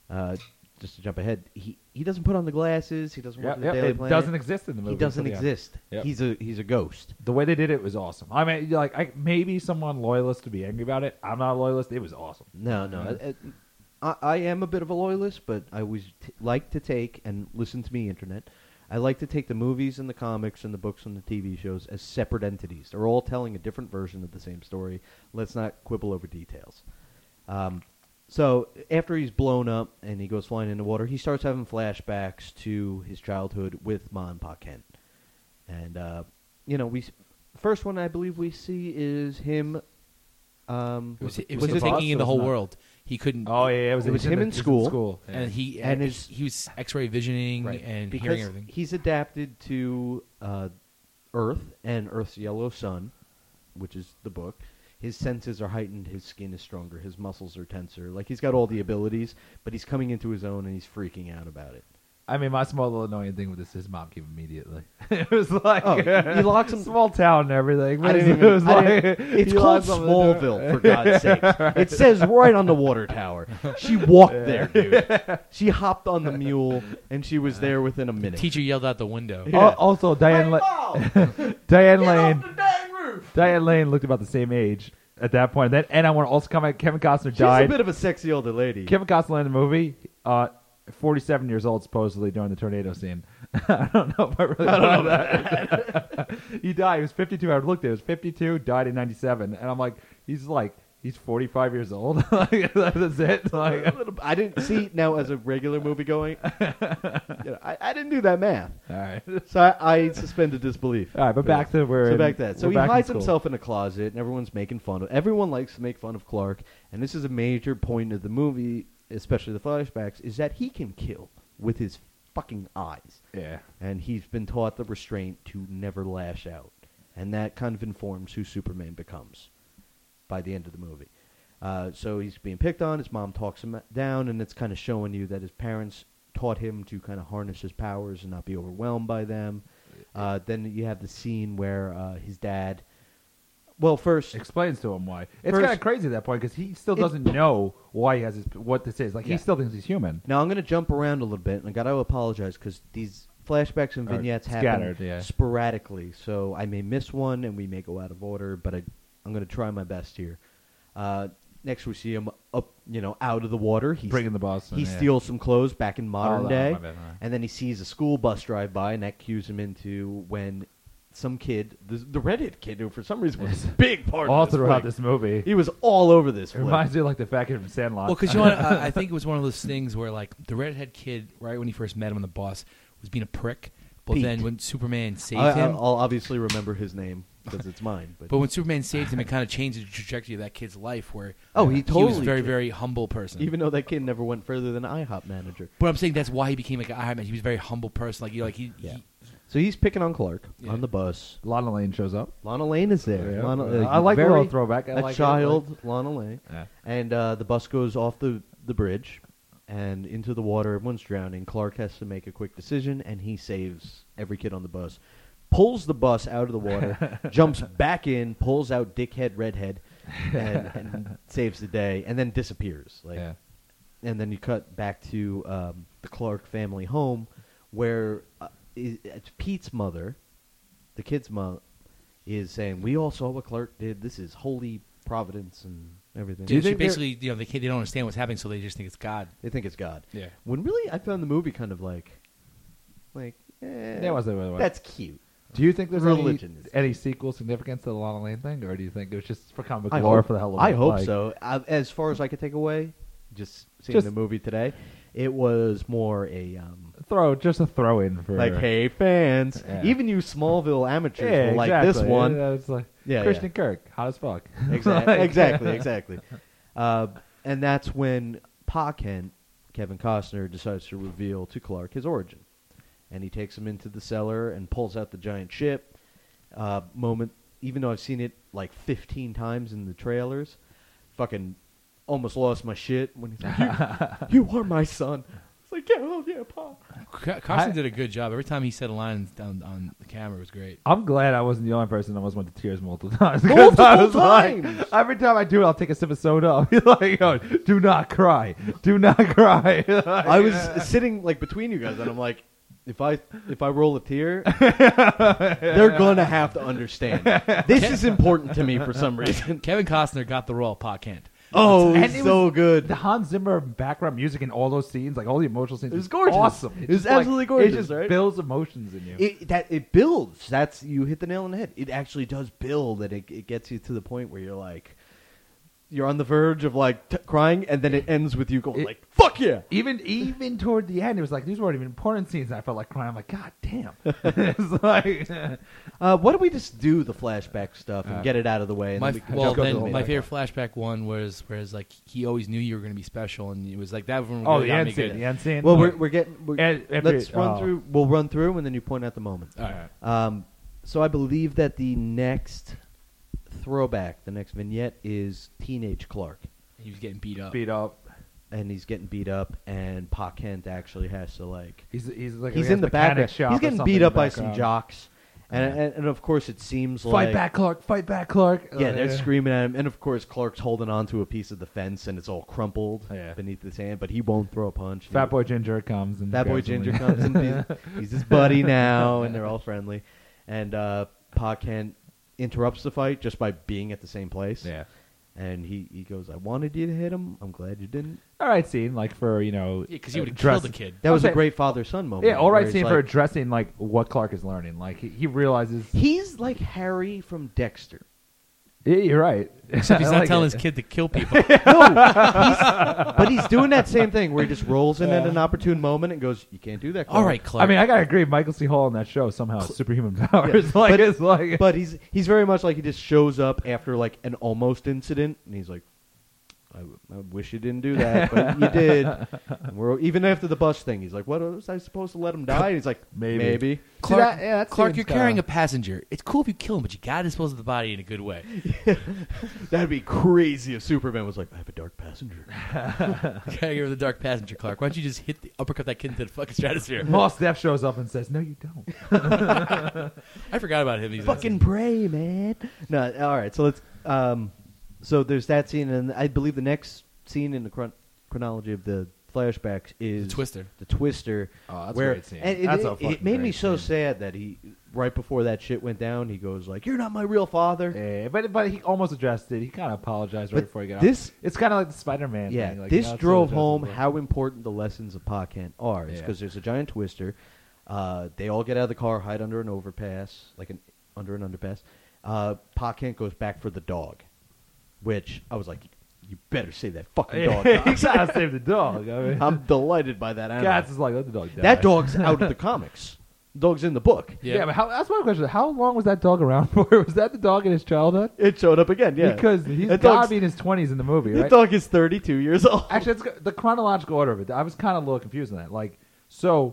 just to jump ahead, he doesn't put on the glasses. He doesn't work Yep, at the yep. Daily It Planet. doesn't exist in the movie. He doesn't until the end. exist. Yep. He's a ghost. The way they did it was awesome. I mean, like, maybe someone loyalist to be angry about it. I'm not a loyalist. It was awesome. No. I am a bit of a loyalist, but I always like to take, and listen to me, Internet, I like to take the movies and the comics and the books and the TV shows as separate entities. They're all telling a different version of the same story. Let's not quibble over details. So after he's blown up and he goes flying in the water, he starts having flashbacks to his childhood with Ma and Pa Kent. And, first one I believe we see is him. it was it him bus? taking in the Or was whole it not? world. He couldn't. Oh yeah, It was him in school. Yeah. and he And he was X-ray visioning Right. and because hearing everything. he's adapted to Earth and Earth's yellow sun, which is the book. His senses are heightened, his skin is stronger, his muscles are tenser. Like, he's got all the abilities, but he's coming into his own and he's freaking out about it. I mean, my small little annoying thing with this is mom came immediately. It was like he locks him. small town and everything. I But didn't it even, was I like didn't- it's he called locks him in the door. Smallville, for God's sake. It says right on the water tower. She walked there, dude. She hopped on the mule, and she was there within a minute. Teacher yelled out the window. Yeah. Also, Diane Get Lane. off the dang roof! Diane Lane looked about the same age at that point. And I want to also comment. Kevin Costner She's died. a bit of a sexy older lady. Kevin Costner in the movie, 47 years old supposedly during the tornado scene. I don't know if I really know that. He died. He was 52. I looked at it. He was 52, died in 97. And I'm like, he's 45 years old. Like, that's it. Like, I didn't see now as a regular movie going. I didn't do that math, all right. so I suspended disbelief. All right, but back to where. So back to that. So we're he back in hides school. himself in a closet, and everyone's making fun of. Everyone likes to make fun of Clark, and this is a major point of the movie, especially the flashbacks, is that he can kill with his fucking eyes, Yeah. and he's been taught the restraint to never lash out, and that kind of informs who Superman becomes by the end of the movie. So he's being picked on. His mom talks him down, and it's kind of showing you that his parents taught him to kind of harness his powers and not be overwhelmed by them. Then you have the scene where his dad. Well, first, Explains to him why. It's First- kind of crazy at that point because he still doesn't know why he has what this is. Like, Yeah. he still thinks he's human. now I'm going to jump around a little bit, and I got to apologize because these flashbacks and Are vignettes scattered, happen yeah. sporadically, so I may miss one, and we may go out of order. But I'm going to try my best here. Next, we see him up, out of the water. He's Bringing the boss. He in, yeah. steals some clothes back in modern Oh, day, my bad, my bad. and then he sees a school bus drive by, and that cues him into when some kid, the redhead kid, who for some reason was a big part All of this throughout flick. this movie. He was all over this It flick. reminds me of like the fat kid from Sandlot. Well, because I think it was one of those things where like the redhead kid, right when he first met him on the bus, was being a prick. But Pete. then when Superman saved I- him, I'll obviously remember his name because it's mine. But, but when Superman saved him, it kind of changed the trajectory of that kid's life. Where Oh, he he totally was a very did. very humble person. even though that kid never went further than IHOP manager. But I'm saying that's why he became like an Iron Man. He was a very humble person. Like he Yeah. So he's picking on Clark Yeah. on the bus. Lana Lane shows up. Lana Lane is there. Yeah. Lana, I like the very, little throwback. I a like it. child, Lana Lane. Yeah. And the bus goes off the bridge and into the water. Everyone's drowning. Clark has to make a quick decision, and he saves every kid on the bus. Pulls the bus out of the water, jumps back in, pulls out Dickhead Redhead, and saves the day, and then disappears. Yeah. And then you cut back to the Clark family home, where it's Pete's mother, the kid's mom, is saying, "We all saw what Clark did. This is holy providence and everything." Do you think they're- basically, they don't understand what's happening, so they just think it's God. They think it's God. Yeah. When really, I found the movie kind of like, That wasn't. that's cute. Do you think there's Religion is- any sequel significance to the Lana Lane thing, or do you think it was just for comic I lore hope, for the hell of it? I hope Like, so. As far as I could take away, just seeing Just- the movie today, it was more a Just a throw in for like, hey fans, Yeah. even you Smallville amateurs Yeah, will like exactly. this one. Yeah, it's like Yeah, Christian Kirk, hot as fuck. Exactly, Like- exactly. And that's when Pa Kent, Kevin Costner, decides to reveal to Clark his origin. And he takes him into the cellar and pulls out the giant ship. Moment, even though I've seen it like 15 times in the trailers, fucking almost lost my shit when he's like, you are my son. It's like, yeah, Pa. Carson did a good job. Every time he said a line on the camera, it was great. I'm glad I wasn't the only person that almost went to tears multiple times. 'Cause Multiple I was times! Like, every time I do it, I'll take a sip of soda. I'll be like, "Yo, do not cry. Do not cry." I was sitting like between you guys, and I'm like, if I roll a tear, they're gonna have to understand. This is important to me for some reason. Kevin Costner got the role, Pa Kent. Oh, And it's it so was good. The Hans Zimmer background music in all those scenes, like all the emotional scenes, It was gorgeous. Awesome. It was just like- absolutely gorgeous, It just right? builds emotions in you. It builds. That's you hit the nail on the head. It actually does build, and it gets you to the point where you're like, you're on the verge of like crying, and then it ends with you going like, "Fuck yeah!" Even toward the end, it was like these weren't even important scenes. And I felt like crying. I'm like, God damn! It's like, Why don't we just do the flashback stuff and get it out of the way? And then we can jump into the main My part. favorite flashback one was whereas like he always knew you were going to be special, and it was like that one. oh, really the got end me scene. good. The end scene. Well, Like, we're getting. Let's run through. We'll run through, and then you point out the moment. All right. So I believe that the next throwback, the next vignette, is teenage Clark. He was getting beat up. beat up. And he's getting beat up, and Pa Kent actually has to like. He's like He's he in has the mechanic background. shop He's or getting something beat in up the by some background. jocks, and of course it seems Fight like back, Clark! Fight back, Clark! Yeah, they're screaming at him, and of course Clark's holding on to a piece of the fence, and it's all crumpled Yeah. beneath his hand, but he won't throw a punch. Fat Boy Ginger comes and Fat Boy grabs him Ginger and- comes and he's his buddy now, and they're all friendly. And Pa Kent interrupts the fight just by being at the same place. Yeah. And he goes, "I wanted you to hit him. I'm glad you didn't." All right, scene like for because he would have dress- killed the kid. That was a Okay. great father-son moment. Yeah, all where right, he's scene like- for addressing like what Clark is learning. Like he realizes. He's like Harry from Dexter. Yeah, you're right. Except he's I not like telling it. his kid to kill people. But he's doing that same thing where he just rolls in at an opportune moment and goes, "You can't do that, Clark." All right, Clark. I mean, I gotta agree. Michael C. Hall in that show somehow has superhuman powers. Yeah, Like but- it's like, But he's very much like he just shows up after like an almost incident, and he's like, I wish you didn't do that, but you did. And we're even after the bus thing. He's like, "What was I supposed to let him die?" And he's like, Maybe. Clark, that Clark, scene's you're kinda- carrying a passenger. It's cool if you kill him, but you got to dispose of the body in a good way. "That'd be crazy if Superman was like, I have a dark passenger." You're the dark passenger, Clark. Why don't you just uppercut that kid into the fucking stratosphere? Mos Def shows up and says, "No, you don't." I forgot about him. He's Fucking pray, man. No, all right. So let's. So there's that scene, and I believe the next scene in the chronology of the flashbacks is The Twister. The Twister. Oh, that's where, a great scene. And That's a it fucking made me great so scene. sad that he right before that shit went down, he goes like, "You're not my real father." Yeah, but he almost addressed it. He kind of apologized right But before he got this- out. It's kind of like the Spider-Man Yeah, thing. Like, this you know, it's drove so home addressable. how important the lessons of Pa Kent are. Yeah. Because there's a giant twister. They all get out of the car, hide under an overpass, under an underpass. Pa Kent goes back for the dog, which I was like, "You better save that fucking dog." he gotta save the dog. I mean, I'm delighted by that animal. Cats is like, let the dog die. That dog's out of the comics. Dog's in the book. Yeah, but that's my question. How long was that dog around for? Was that the dog in his childhood? It showed up again, yeah. Because he's That got to dog's- be in his 20s in the movie, The right? dog is 32 years old. Actually, it's the chronological order of it. I was kind of a little confused on that. Like, so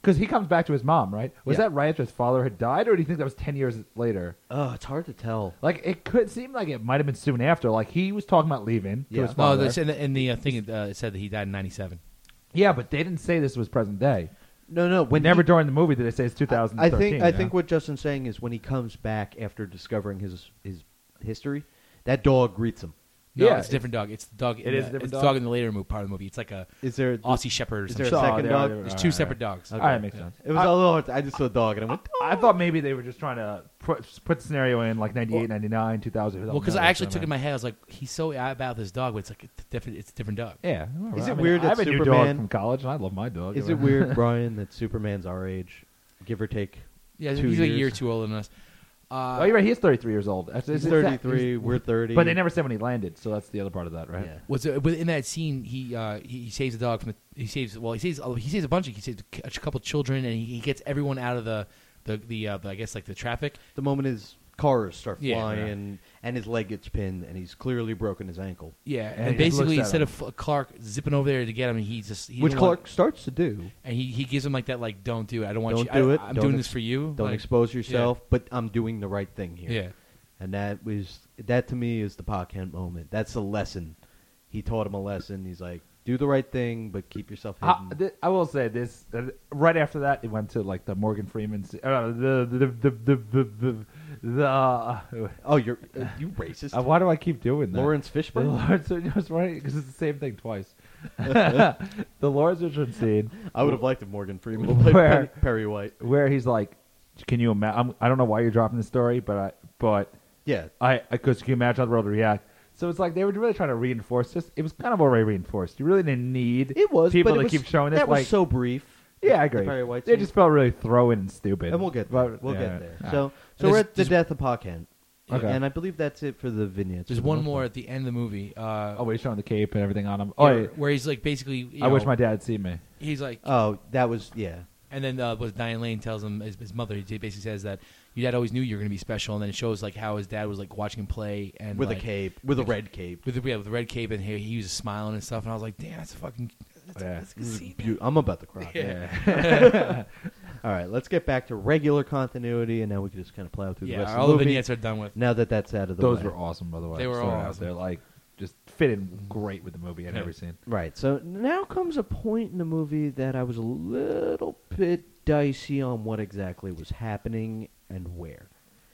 Because he comes back to his mom, right? Was Yeah. that right after his father had died, or do you think that was 10 years later? Oh, it's hard to tell. Like, it could seem like it might have been soon after. Like, he was talking about leaving to Yeah. his Oh, father. this in the thing it said that he died in '97. Yeah, but they didn't say this was present day. No. Never during the movie did they say it's 2013. I think what Justin's saying is when he comes back after discovering his history, that dog greets him. No, Yeah, it's a different dog. It's the dog. It is a different it's dog? the dog in the later part of the movie. It's like a Is there Aussie Shepherd or Is something. there a Oh, second they dog? are- There's all two right, separate dogs. All right, makes sense. It was a little. I just saw a dog and I went. I thought maybe they were just trying to put the scenario in like 98, 99, 2000. Well, because I actually took it in my head. I was like, he's so about this dog, but it's like it's a different dog. Yeah. Is I it mean, "Weird I have that a new Superman- dog from college, and I love my dog. Is it weird, Brian, that Superman's our age, give or take? Yeah, 2 he's like a years. year or two older than us. Oh, you're right. He is 33 years old. He's 33. We're 30. But they never said when he landed, so that's the other part of that, right? Yeah. Within that scene, he saves the dog from the. He saves a bunch. He saves a couple children, and he gets everyone out of the I guess like the traffic. The moment his cars start Yeah, flying and his leg gets pinned and he's clearly broken his ankle, Yeah, And and he just basically looks at instead of Clark zipping over there to get him, he which don't Clark want- starts to do. and he gives him like that don't do it. I don't want Don't you. do it. I'm Don't doing ex- this for you. Don't Like, expose yourself, but I'm doing the right thing here. Yeah. And that to me is the Pa Kent moment. That's a lesson. He taught him a lesson. He's like, do the right thing, but keep yourself hidden. I will say this. Right after that, it went to like the Morgan Freeman. Oh, you racist. Why do I keep doing that? Lawrence Fishburne? Lawrence, was right because it's the same thing twice. The Lawrence Fishburne scene I would have liked if Morgan Freeman played Where- Perry White. where he's like, "Can you imagine? I don't know why you're dropping this story, but Yeah. because can you imagine how the world would react?" So it's like they were really trying to reinforce this. It was kind of already reinforced. You really didn't need It was people but to it was, keep showing this. That like, was so brief. yeah, I agree. Perry White They scene. just felt really thrown and stupid. And we'll get there. But- We'll yeah, get there. yeah. So There's- we're at the there's- death of Pa Kent. Okay. And I believe that's it for the vignettes. There's for the one most more part. at the end of the movie. Oh, wait, he's showing the cape and everything on him. Yeah, Oh, yeah. where he's like basically. you I wish know, my dad had seen me. He's like, Oh, that was, yeah. and then what Diane Lane tells him, his mother, he basically says that your dad always knew you were going to be special, and then it shows like how his dad was like watching him play and With a like, cape. With a red cape. with the red cape, and he was smiling and stuff, and I was like, damn, that's a fucking. That's a good scene. I'm about to cry. Yeah. All right, let's get back to regular continuity, and now we can just kind of plow through the Yeah, rest all of the the movie. vignettes are done with. Now that that's out of the Those way. were awesome, by the way. They were Just all out awesome. there, like, just fit in great with the movie and Yeah. every scene. Right, so now comes a point in the movie that I was a little bit dicey on what exactly was happening and where.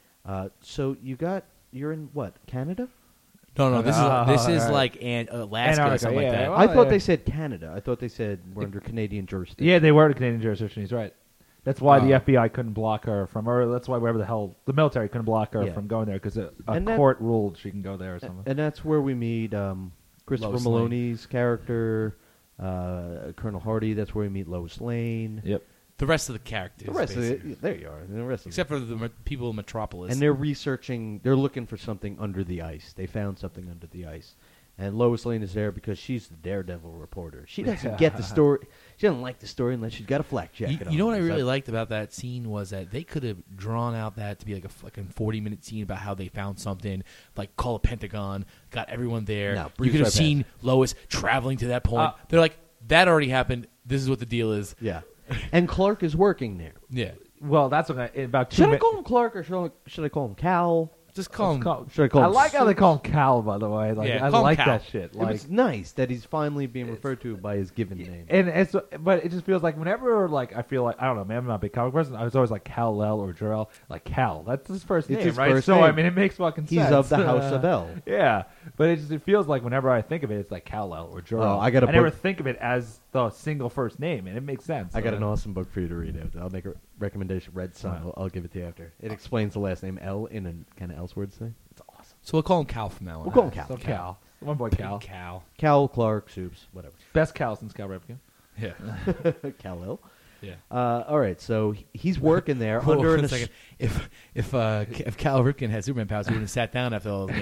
So you're in what, Canada? No, this is right. like Alaska or Antarctica, something like yeah. that. Well, I thought yeah. they said Canada. I thought they said we're under Canadian jurisdiction. Yeah, they were the Canadian jurisdiction. He's right. That's why the Oh. FBI couldn't block her from, or that's why whatever the hell, the military couldn't block her Yeah. from going there because a And that- court ruled she can go there or something. And that's where we meet Christopher Lois Maloney's character, Colonel Hardy. That's where we meet Lois Lane. Yep. The rest of the characters, The rest of basically. it, there you are. The rest of Except for the people in Metropolis. and they're researching. They're looking for something under the ice. They found something under the ice, and Lois Lane is there because she's the daredevil reporter. She doesn't get the story. She doesn't like the story unless she's got a flak jacket on. You know what I Is really that- liked about that scene was that they could have drawn out that to be like a fucking 40-minute scene about how they found something, like call a Pentagon, got everyone there. No, You breeze could have right seen Lois traveling to that point. They're like, that already happened. This is what the deal is. Yeah, and Clark is working there. Yeah. Well, that's what in about 2 Should I minutes. call him Clark or should I call him Cal? Just call him. Should I call I him like how they Soups? call him Cal, by the way. Like, Yeah, I call him like Cal. that shit. It Like, was nice that he's finally being referred to by his given name. and it's, but it just feels like whenever, like, I feel like, I don't know, man, I'm not a big comic person. I was always like Kal-El or Jor-El. Like, Cal. That's his first It's name, his right? first so, name. I mean, it makes fucking He's sense. of the House of El. Yeah. But it feels like whenever I think of it, it's like Kal-El or Jor-El. Oh, I gotta never book- think of it as the single first name, and it makes sense. I got an awesome book for you to read after. I'll make a recommendation. Red Sun. I'll give it to you after. It explains the last name L in a kind of Elseworlds thing. It's awesome. So we'll call him Cal from now on. We'll call him Cal. So Cal. One boy Cal. Cal. Cal, Clark, Soups, whatever. Best Cal since Cal Ripken. Yeah. Cal L. Yeah. All right, so he's working there Hold under on an a second. If Cal Ripken had Superman powers, he would have sat down after all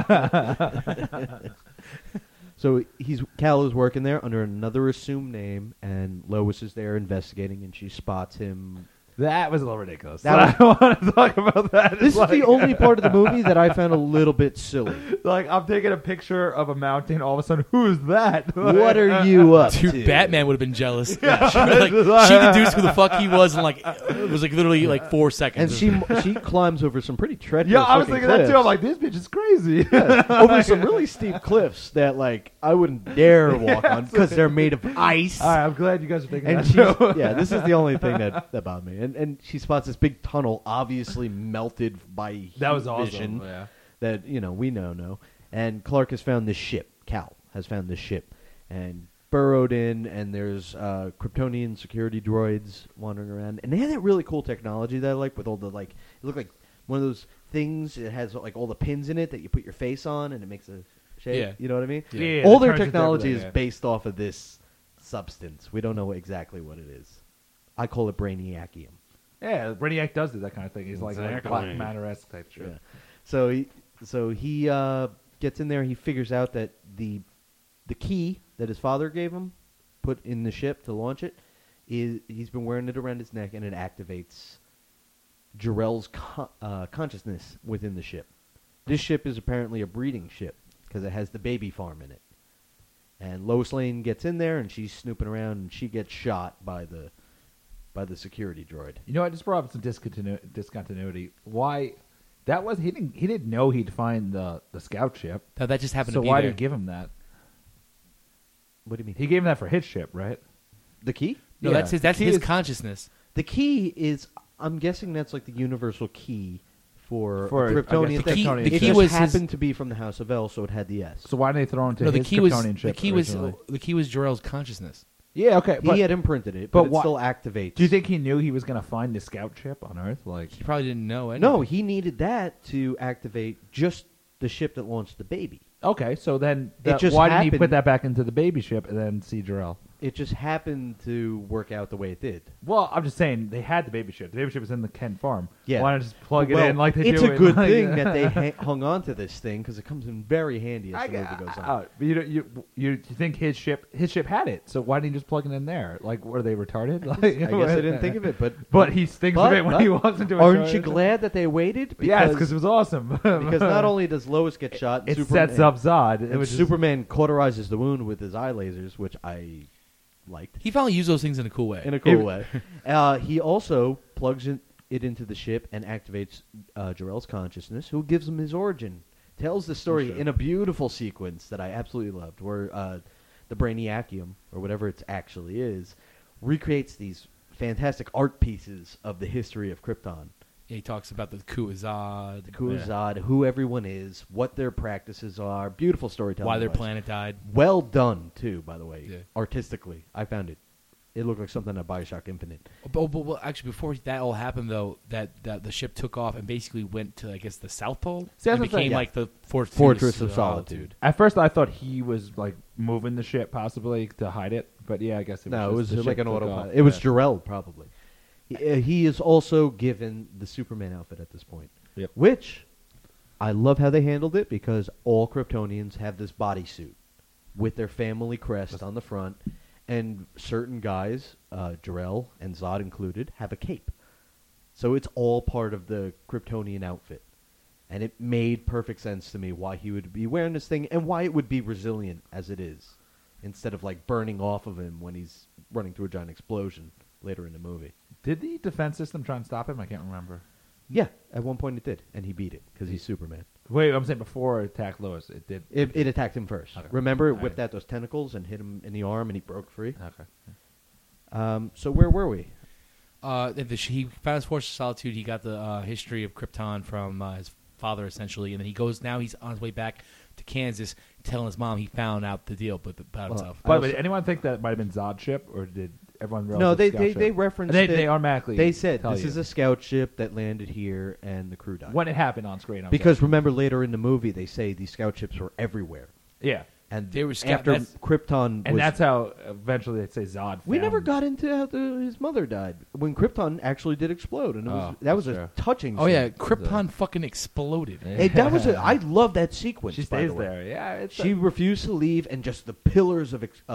those games. So Cal is working there under another assumed name, and Lois is there investigating, and she spots him That was a little ridiculous. That I don't want to talk about that. This is the only part of the movie that I found a little bit silly. Like, I'm taking a picture of a mountain. All of a sudden, who's that? What are you up Dude, to? Batman would have been jealous. She deduced who the fuck he was in like it was like literally like 4 And seconds. she climbs over some pretty treacherous Yeah, I was fucking thinking that too. I'm cliffs. like, this bitch is crazy. Over some really steep cliffs that like I wouldn't dare walk on because they're made of ice. All right, I'm glad you guys are thinking And that she's, too. yeah, this is the only thing that bothered me. And she spots this big tunnel, obviously melted by heat That was awesome. vision Yeah. that we know. And Clark has found this ship. Cal has found this ship and burrowed in. And there's Kryptonian security droids wandering around. And they had that really cool technology that I like with all the like. It looked like one of those things. It has like all the pins in it that you put your face on, and it makes a shape. Yeah. You know what I mean? Yeah, All it their turns into technology everything, is yeah. based off of this substance. We don't know exactly what it is. I call it brainiacium. Yeah, Brainiac does do that kind of thing. He's like Exactly. Black Matter-esque type shit. Yeah. So he gets in there. He figures out that the key that his father gave him, put in the ship to launch it, is he's been wearing it around his neck, and it activates Jor-El's consciousness within the ship. This ship is apparently a breeding ship because it has the baby farm in it. And Lois Lane gets in there, and she's snooping around, and she gets shot by the security droid. You know, I just brought up some discontinuity. Why? That was he didn't know he'd find the scout ship. No, that just happened So to be why there. did he give him that? What do you mean? He gave him that for his ship, right? The key? No, Yeah. that's Key his is- consciousness. The key is, I'm guessing that's like the universal key for For, a I Kryptonian guess, thing. Kryptonian It ship. just was his- happened to be from the House of L, so it had the S. So why did they throw him to No, the his key was Kryptonian ship originally? the key was Jor-El's consciousness. Yeah, okay. But He had imprinted it, but but it why- still activates. do you think he knew he was going to find the scout ship on Earth? Like, He probably didn't know anything. No, he needed that to activate just the ship that launched the baby. okay, so then It just why didn't he happened- put that back into the baby ship and then see Jor-El? It just happened to work out the way it did. Well, I'm just saying they had the baby ship. The baby ship was in the Kent farm. Yeah. Why not just plug Well, it in like they it's do? a good like, thing that they hung on to this thing because it comes in very handy as the movie goes on. But you think his ship had it? So why didn't he just plug it in there? Like, were they retarded? Like, I guess I didn't think of it, but he thinks of it when he walks into a aren't toilet. you glad that they waited? Yes, because it was awesome. because not only does Lois get shot, it Superman, sets up Zod. and Superman cauterizes the wound with his eye lasers, which I liked He finally used those things in a cool way. in a cool way. He also plugs it into the ship and activates Jor-El's consciousness, who gives him his origin. Tells the story in a beautiful sequence that I absolutely loved, where the Brainiacium, or whatever it actually is, recreates these fantastic art pieces of the history of Krypton. He talks about the Kuazad, The Kuazad, who everyone is, what their practices are. Beautiful storytelling. why their device. planet died. Well done, too, by the way. Yeah. Artistically. I found it. It looked like something at Bioshock Infinite. But actually, before that all happened, though, that the ship took off and basically went to, I guess, the South Pole. See, that's and what I'm saying, became yeah. like the Fortress of Solitude. At first, I thought he was like moving the ship possibly to hide it, but yeah, I guess it was No, it just was the just like ship an took autopilot. off. It was Yeah. Jor-El, probably. He is also given the Superman outfit at this point. Yep. Which, I love how they handled it because all Kryptonians have this bodysuit with their family crest on the front, and certain guys, Jor-El and Zod included, have a cape. So it's all part of the Kryptonian outfit. And it made perfect sense to me why he would be wearing this thing and why it would be resilient as it is, instead of like burning off of him when he's running through a giant explosion later in the movie. Did the defense system try and stop him? I can't remember. Yeah, at one point it did, and he beat it because he's Superman. Wait, I'm saying before it attacked Lois, it did. It attacked him first. Okay. Remember, it All whipped right. out those tentacles and hit him in the arm, and he broke free. Okay. So where were we? He found his Fortress of Solitude. He got the history of Krypton from his father, essentially, and then he goes. Now he's on his way back to Kansas, telling his mom he found out the deal about himself. By the way, anyone think that might have been Zod ship, or did everyone realize? No, it's they Scout they, ship? they referenced And it. they automatically. They said tell this you. is a scout ship that landed here, and the crew died. when it happened on screen. I'm Because guessing. remember, later in the movie, they say these scout ships were everywhere, yeah, and They were after that's- Krypton and was. that's how eventually they'd say Zod. We found- never got into how his mother died when Krypton actually did explode, and that was that's a true. touching. Oh yeah, scene. Krypton fucking exploded. I love that sequence. She by stays the way. there. Yeah, it's She refused to leave, and just the pillars of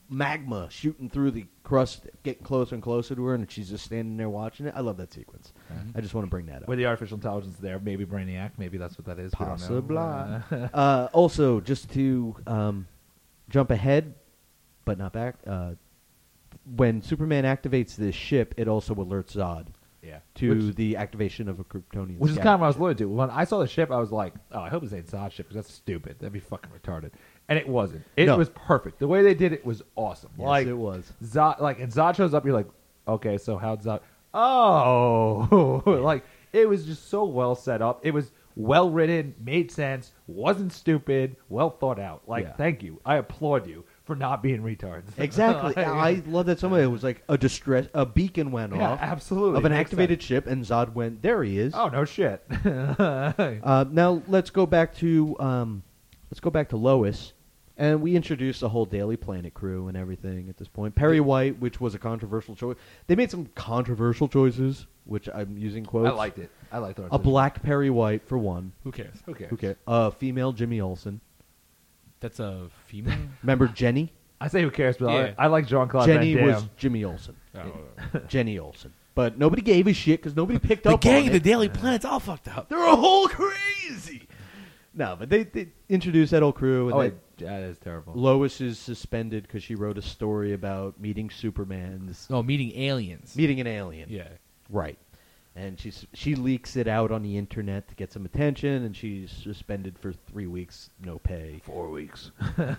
magma shooting through the crust, getting closer and closer to her, and she's just standing there watching it. I love that sequence. I just want to bring that up. With the artificial intelligence there, maybe Brainiac, maybe that's what that is. we don't know. Possibly. Also, just to jump ahead, but not back, when Superman activates this ship, it also alerts Zod Yeah. to the activation of a Kryptonian Which is scout. kind of what I was alluding to. When I saw the ship, I was like, oh, I hope this ain't Zod's ship, because that's stupid. That'd be fucking retarded. And it wasn't. It No. was perfect. The way they did it was awesome. Yes, like, it was. Zod, and Zod shows up, you're like, okay, so how'd Zod... Oh! Like, it was just so well set up. It was well written, made sense, wasn't stupid, well thought out. Like, Yeah. thank you. I applaud you for not being retards. Exactly. I love that so much. It was like a beacon went Yeah, off absolutely. of an Makes activated sense. ship, and Zod went, there he is. Oh, no shit. Now let's go back to Lois, and we introduced the whole Daily Planet crew and everything at this point. Perry White, which was a controversial choice. They made some controversial choices, which I'm using quotes. I liked it. I liked the A black Perry White for one. Who cares? Who cares? Who cares? A female Jimmy Olsen. That's a female. Remember Jenny? I say who cares, but Yeah. I like Jean-Claude Jenny Van Damme. was Jimmy Olsen. Oh. Jenny Olsen. But nobody gave a shit because nobody picked The up gang on of the it. Daily Planet's all fucked up. They're all crazy. No, but they introduced that whole crew. And Oh, then that is terrible. Lois is suspended because she wrote a story about meeting Superman, Oh, meeting aliens. meeting an alien. Yeah. Right. And she leaks it out on the internet to get some attention, and she's suspended for 3 weeks, no pay. 4 weeks.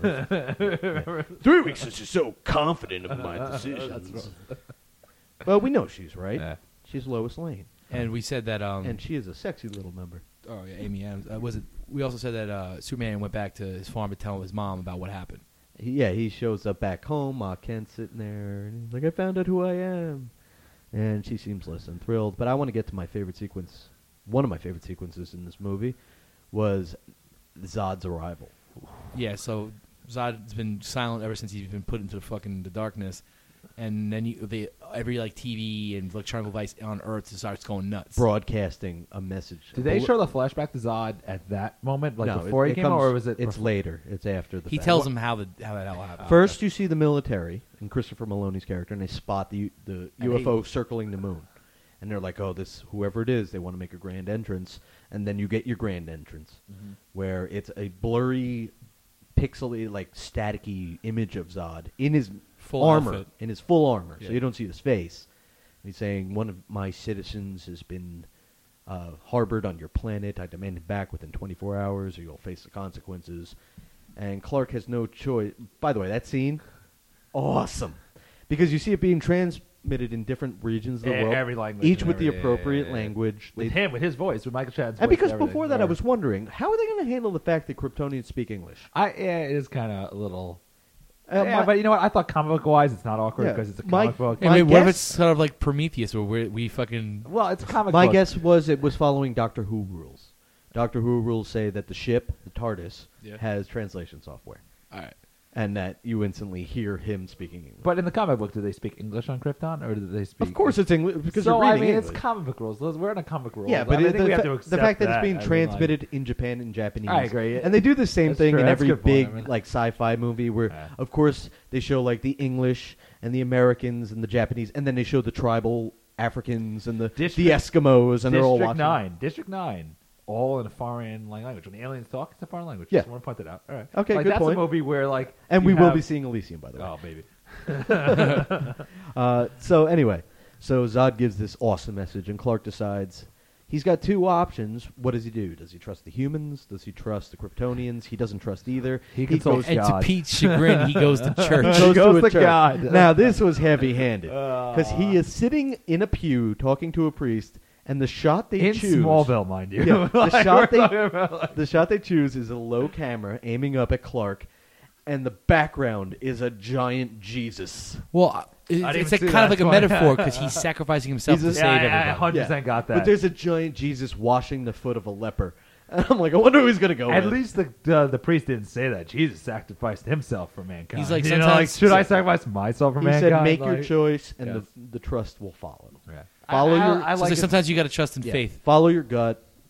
3 weeks since you're so confident of my decisions. Well, we know she's right. Yeah. She's Lois Lane, And we said that. and she is a sexy little number. Oh yeah, Amy Adams. Was it? We also said that Superman went back to his farm to tell his mom about what happened. He shows up back home. Ma Kent's sitting there, and he's like, "I found out who I am," and she seems less than thrilled. But I want to get to my favorite sequence. One of my favorite sequences in this movie was Zod's arrival. Yeah. So Zod's been silent ever since he's been put into the darkness, and then every TV and electronic device on Earth starts going nuts. Broadcasting a message. Did they show the flashback to Zod at that moment, like No, before he came comes- out, or was it? It's before? later. It's after the He fact. tells him how that all happened. First, you see the military and Christopher Maloney's character, and they spot the And UFO circling the moon. And they're like, oh, this, whoever it is, they want to make a grand entrance. And then you get your grand entrance, where it's a blurry, pixely, staticky image of Zod in his Full armor. outfit. In his full armor, Yeah. so you don't see his face. And he's saying, one of my citizens has been harbored on your planet. I demand him back within 24 hours, or you'll face the consequences. And Clark has no choice. By the way, that scene, awesome, because you see it being transmitted in different regions of the world, every language, each and with the everything. appropriate Yeah. language. With They- him, with his voice, with Michael Chad's voice. and because everything. before that, I was wondering, how are they going to handle the fact that Kryptonians speak English? it is kind of a little. My- but you know what? I thought comic book wise, it's not awkward Yeah, because it's a my- comic book. Hey, My man, what if guess- it's sort of like Prometheus, where we fucking Well, it's a comic My book. guess was it was following Doctor Who rules. Doctor Who rules say that the ship, the TARDIS, Yeah. has translation software, all right. and that you instantly hear him speaking English. But in the comic book, do they speak English on Krypton, or do they speak? Of course, it's English because so you're reading I mean, English. it's comic book rules. We're in a comic book. Yeah, but I think we have to the accept fact that it's being I mean, transmitted in Japan in Japanese. I agree. And they do the same That's thing true. in That's a every good point. big I mean- sci-fi movie where, Yeah. of course, they show the English and the Americans and the Japanese, and then they show the tribal Africans and the Eskimos, and they're all watching. District 9, all in a foreign language. When the aliens talk, it's a foreign language. Yeah. Just want to point that out. All right. Okay, good that's point. a movie where And you we will have- be seeing Elysium, by the way. Oh, baby. So anyway, Zod gives this awesome message, and Clark decides he's got two options. What does he do? Does he trust the humans? Does he trust the Kryptonians? He doesn't trust either. He consults And to God. Pete's chagrin, he goes to church. He goes to to church. God. Now this was heavy-handed because he is sitting in a pew talking to a priest, and the shot they in choose, Smallville, mind you. Yeah, the Like, shot we're they- talking about, the shot they choose is a low camera aiming up at Clark, and the background is a giant Jesus. Well, didn't it's even see kind of that. like a metaphor because he's sacrificing himself He's to a- save yeah, I everybody. 100% got that. But there's a giant Jesus washing the foot of a leper. And I'm like, I wonder who he's going to go At with. least the priest didn't say that. Jesus sacrificed himself for mankind. He's like, You know, sometimes- should I sacrifice myself for He mankind? said, make your Like- choice, and Yes. the trust will follow. Yeah. Follow your- I So like it's like sometimes you got to trust in Yeah. faith. Follow your gut.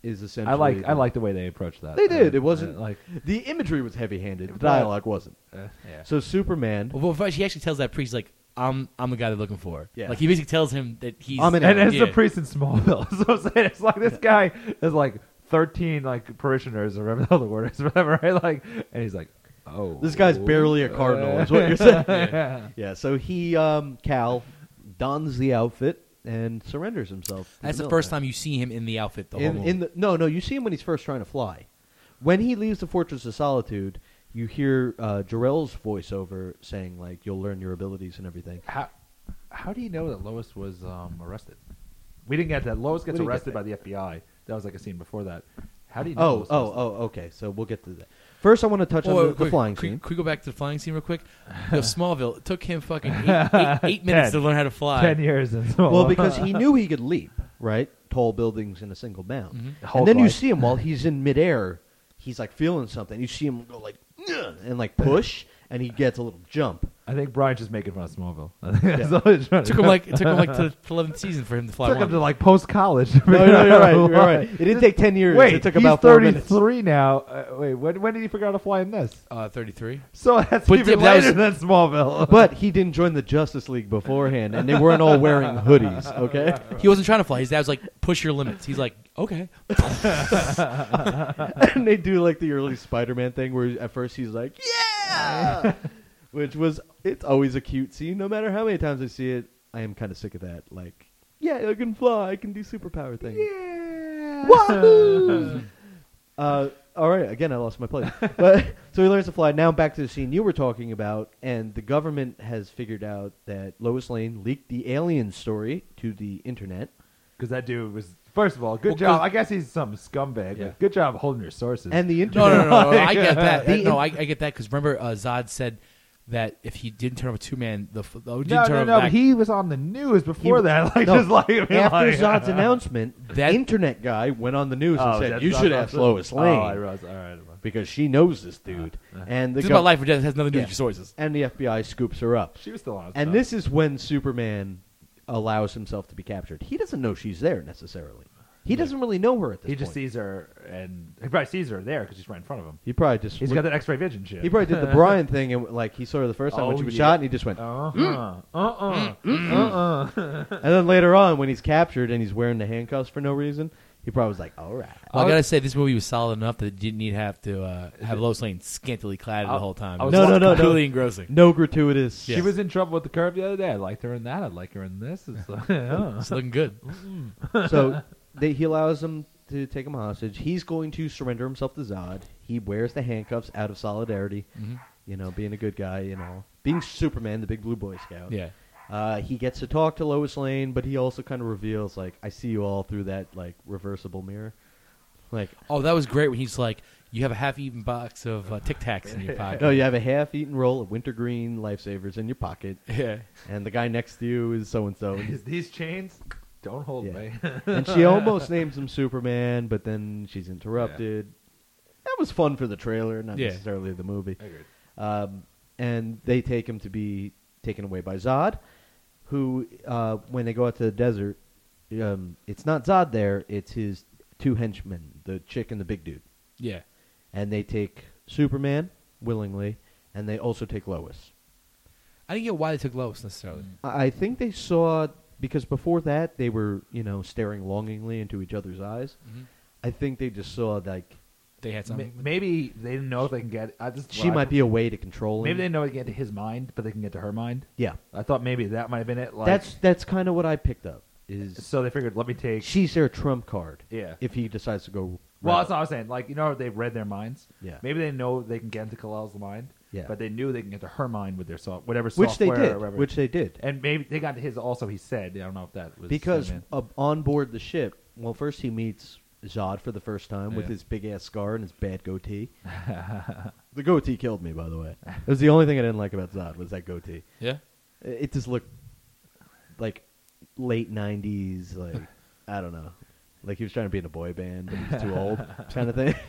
is essentially. I like the way they approached that. They did. It wasn't like the imagery was heavy-handed. The dialogue wasn't. yeah. So Superman. Well, first, he actually tells that priest, like, I'm the guy they're looking for. Yeah. Like, he basically tells him that he's... I'm an And it's yeah. the priest in Smallville. So I'm saying it's like this guy is like 13 like parishioners or whatever the hell the word is, whatever, right? Like, and he's like, oh, This guy's barely a cardinal, is what you're saying. Yeah. Yeah. So he, Cal, dons the outfit and surrenders himself. to That's the military. first time you see him in the outfit the whole movie. In the no, you see him when he's first trying to fly. When he leaves the Fortress of Solitude, you hear Jor-El's voiceover saying like, "You'll learn your abilities and everything." How do you know that Lois was arrested? We didn't get that. Lois gets We didn't get arrested that. by the FBI. That was like a scene before that. How do you know? Okay. So we'll get to that. First, I want to touch on the flying scene. Can we go back to the flying scene real quick? Smallville, it took him fucking eight minutes to learn how to fly. 10 years in Smallville. Well, because he knew he could leap, right? Tall buildings in a single bound. Mhm. And then you Hulk-like. see him while he's in midair. He's like feeling something. You see him go like, "Ugh," and like push, and he gets a little jump. I think Brian's just making fun of Smallville. Yeah. That's all he's trying It to took do. him like to the 11th season for him to fly. Took him one. to like post college. No, you're right. You're right. It didn't take 10 years. Wait, It took he's about 4 minutes. 33 now. Wait, when did he figure out to fly in this? 33. So that's But even yeah, but that later was- than Smallville. But he didn't join the Justice League beforehand, and they weren't all wearing hoodies, okay? He wasn't trying to fly. His dad was like, "Push your limits." He's like, "Okay." And they do like the early Spider-Man thing where at first he's like, "Yeah!" Which was, it's always a cute scene. No matter how many times I see it, I am kind of sick of that. Like, yeah, I can fly. I can do superpower things. Yeah. Wahoo! All right, again, I lost my place. But so he learns to fly. Now back to the scene you were talking about, and the government has figured out that Lois Lane leaked the alien story to the internet. Because that dude was, first of all, good Well, job. 'cause- I guess he's some scumbag. Yeah. But good job holding your sources. And the No, internet. no. I get that. The No, I get that because remember Zod said that if he didn't turn over two-man, didn't no, turn over but back, he was on the news before that. Like, No, just like After Zod's announcement, the That- internet guy went on the news and said, that's "You not should awesome. ask Lois Oh, Lane I realized. All right. because she knows this dude." And the this is about life or death. It has nothing to do Yeah. with your sources. and the FBI scoops her up. She was still on. And this is when Superman allows himself to be captured. He doesn't know she's there necessarily. He doesn't really know her at this he point. just sees her, and he probably sees her there because she's right in front of him. He probably just He's got that X-ray vision shit. he probably did the Brian thing and like he saw her the first time when Oh, she was yeah. shot and he just went. And And then later on when he's captured and he's wearing the handcuffs for no reason, he probably was like, "All right." Well, I gotta say, this movie was solid enough that it didn't need have to have Lois Lane scantily clad the whole time. I It was was No, no, no, completely engrossing. No gratuitous. Yeah. She was in trouble with the curve the other day. I liked her in that. I'd like her in this. It's like, yeah. It's looking good. So he allows them to take him hostage. He's going to surrender himself to Zod. He wears the handcuffs out of solidarity. Mhm. You know, being a good guy. You know, being Superman, the big blue Boy Scout. Yeah. He gets to talk to Lois Lane, but he also kind of reveals like, "I see you all through that like reversible mirror." Like, Oh, that was great when he's like, "You have a half-eaten box of Tic Tacs in your pocket." no, you have a half-eaten roll of wintergreen lifesavers in your pocket, Yeah. and the guy next to you is so and so. These chains don't hold Yeah. me. And she almost names him Superman, but then she's interrupted. That was fun for the trailer, not Yeah. necessarily the movie. I agree. And they take him to be taken away by Zod, who, when they go out to the desert, it's not Zod there, it's his two henchmen, the chick and the big dude. Yeah. And they take Superman willingly, and they also take Lois. I didn't get why they took Lois necessarily. I think they saw, because before that they were, staring longingly into each other's eyes. Mhm. I think they just saw, like, They had something. Maybe they didn't know if they can get. she might be a way to control him. Maybe they know they can get to his mind, but they can get to her mind. Yeah. I thought maybe that might have been it. Like, That's kind of what I picked up. Is so they figured, let me take. she's their trump card Yeah. if he decides to go. Well, right. that's what I was saying. Like, they've read their minds. Yeah. Maybe they know they can get into Kal-El's mind. Yeah. But they knew they can get to her mind with their whatever Which they software. did. or whatever. Which they did. And maybe they got to his also. He said, I don't know if that was Because same on board the ship, well, first he meets Zod for the first time with Yeah. his big ass scar and his bad goatee. The goatee killed me, by the way. It was the only thing I didn't like about Zod was that goatee. Yeah. It just looked like late '90s, like I don't know, like he was trying to be in a boy band, but he's too old, kind of thing.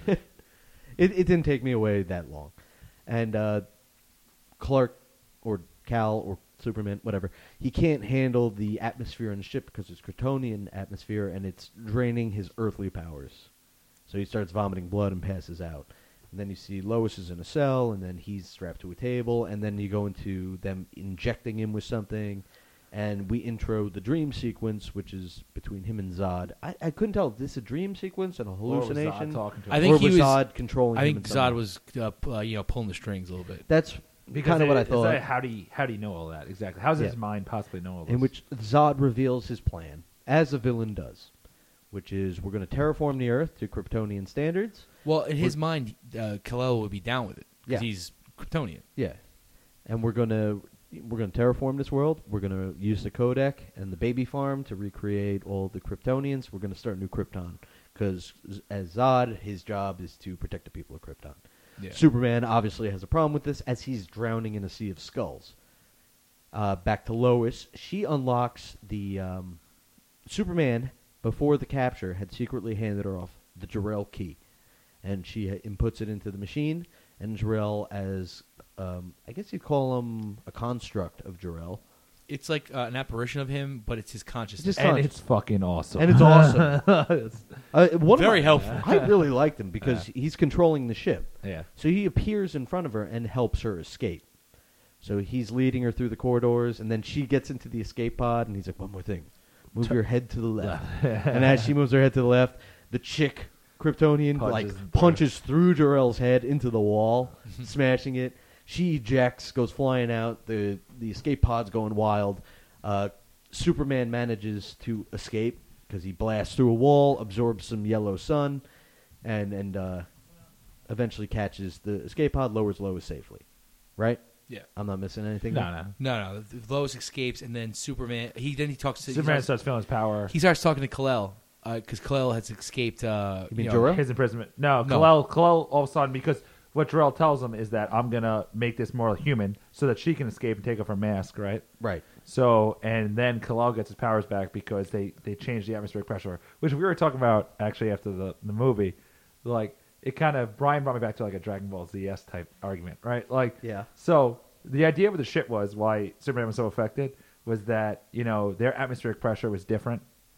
It didn't take me away that long, and Clark or Cal or Superman, whatever, he can't handle the atmosphere on the ship because it's Kryptonian atmosphere and it's draining his earthly powers. So he starts vomiting blood and passes out. And then you see Lois is in a cell, and then he's strapped to a table, and then you go into them injecting him with something, and we intro the dream sequence, which is between him and Zod. I couldn't tell if this is a dream sequence and a hallucination, talking to I him. think or he was was. Zod controlling I him. think in some Zod way. was, pulling the strings a little bit. That's Because kind of what I is thought. that- how do you know all that exactly? How does his Yeah. mind possibly know all this? In which Zod reveals his plan, as a villain does, which is we're going to terraform the Earth to Kryptonian standards. Well, in his mind, Kal-El would be down with it because Yeah. he's Kryptonian. Yeah, and we're gonna terraform this world. We're gonna use the Codec and the baby farm to recreate all the Kryptonians. We're gonna start New Krypton because as Zod, his job is to protect the people of Krypton. Yeah. Superman obviously has a problem with this as he's drowning in a sea of skulls. Back to Lois, she unlocks the Superman before the capture had secretly handed her off the Jor-El key, and she inputs it into the machine. And Jor-El, as I guess you'd call him a construct of Jor-El, It's like an apparition of him, but it's his consciousness. Just- and it's fucking awesome. and it's awesome. Very helpful. I really liked him because he's controlling the ship. Yeah. So he appears in front of her and helps her escape. So he's leading her through the corridors, and then she gets into the escape pod, and he's like, one more thing. Move your head to the left. And as she moves her head to the left, the chick Kryptonian punches through Jor-El's head into the wall, smashing it. She ejects, goes flying out. The escape pod's going wild. Superman manages to escape because he blasts through a wall, absorbs some yellow sun, and eventually catches the escape pod, lowers Lois safely. Right? Yeah. I'm not missing anything. No. No. Lois escapes, and then Superman. He talks to Superman starts feeling his power. He starts talking to Kal-El because Kal-El has escaped. You mean know, Jor-El? His imprisonment. No, No. Kal-El all of a sudden, because what Jor-El tells him is that I'm going to make this more human so that she can escape and take off her mask, right? Right. So, and then Kal-El gets his powers back because they changed the atmospheric pressure, which we were talking about actually after the movie. Like, it kind of, Brian brought me back to like a Dragon Ball ZS type argument, right? Like, Yeah. So the idea with the ship was why Superman was so affected was that, you know, their atmospheric pressure was different.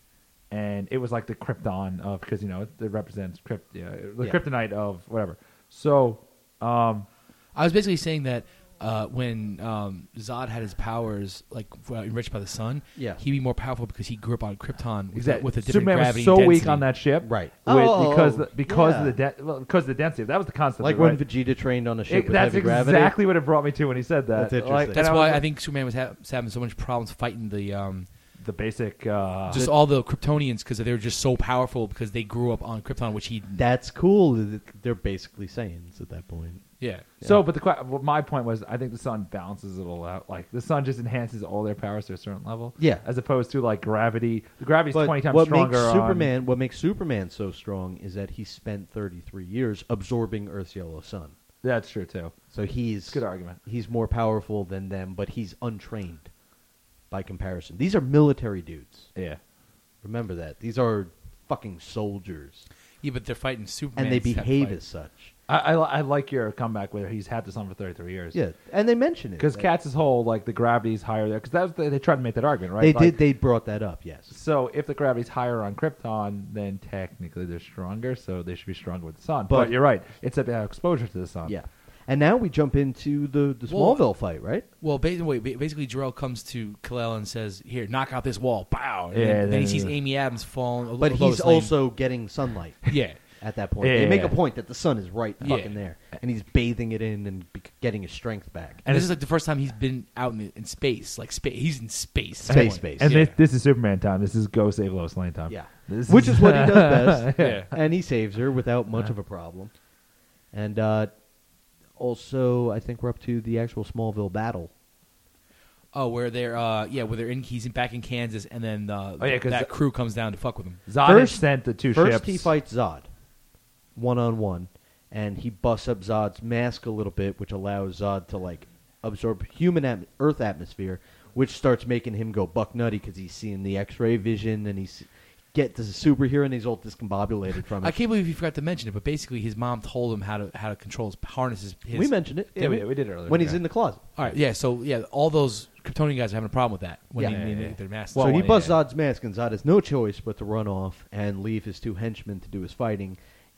And it was like the Krypton of, because, you know, it represents the kryptonite of whatever. So, I was basically saying that when Zod had his powers, like enriched by the sun, Yeah. he'd be more powerful because he grew up on Krypton with, exactly. with a different Superman gravity was so and weak density. on that ship, Right. Because of yeah. the density. That was the concept. Like when Vegeta trained on a ship with that's heavy gravity. exactly what it brought me to when he said that. That's interesting. That's and why was I think Superman was having so much problems fighting the basic. just all the Kryptonians because they were just so powerful because they grew up on Krypton, which he That's cool. They're basically Saiyans at that point. yeah. So, but my point was, I think the sun balances it all out. Like the sun just enhances all their powers to a certain level. Yeah. As opposed to like gravity. The gravity's But 20 times what stronger. what makes Superman so strong is that he spent 33 years absorbing Earth's yellow sun. That's true too. So he's Good argument. He's more powerful than them, but he's untrained by comparison. These are military dudes. Yeah. Remember that. These are fucking soldiers, Yeah, but they're fighting Superman. and they behave as such. I like your comeback where he's had the sun for 33 years. Yeah, and they mention it Because that- Katz's whole like the gravity's higher there. Because they tried to make that argument, right? They brought that up. Yes. So if the gravity's higher on Krypton, then technically they're stronger, so they should be stronger with the sun. But- But you're right; it's about exposure to the sun. Yeah. And now we jump into the Well, Smallville fight, right? Well, basically, Jor-El comes to Kal-El and says, "Here, knock out this wall." Pow! And Yeah, then he then- sees Amy Adams falling. But he's Lois Lane. also getting sunlight yeah. at that point. Yeah, They make yeah. a point that the sun is right Yeah. fucking there, and he's bathing it in and getting his strength back. And this is like the first time he's been out in space. Like he's in space. Space. And Yeah. this is Superman time. This is go save Lois Lane time. Yeah. This Which is what he does best. Yeah. And he saves her without much of a problem. And also, I think we're up to the actual Smallville battle. Oh, where they're he's back in Kansas, and then 'cause that crew comes down to fuck with him. Zod First- has sent the two First, ships. he fights Zod, one-on-one, and he busts up Zod's mask a little bit, which allows Zod to like absorb Earth atmosphere, which starts making him go buck nutty because he's seeing the X-ray vision, and he's get this superhero, and he's all discombobulated from it. I can't believe you forgot to mention it, but basically his mom told him how to control his harnesses. We mentioned it. Yeah, we did earlier. when he's Yeah. in the closet. All right, yeah. So yeah, all those Kryptonian guys are having a problem with that when Yeah. they Yeah. their masks. Well, So he yeah. busts Zod's mask, and Zod has no choice but to run off and leave his two henchmen to do his fighting.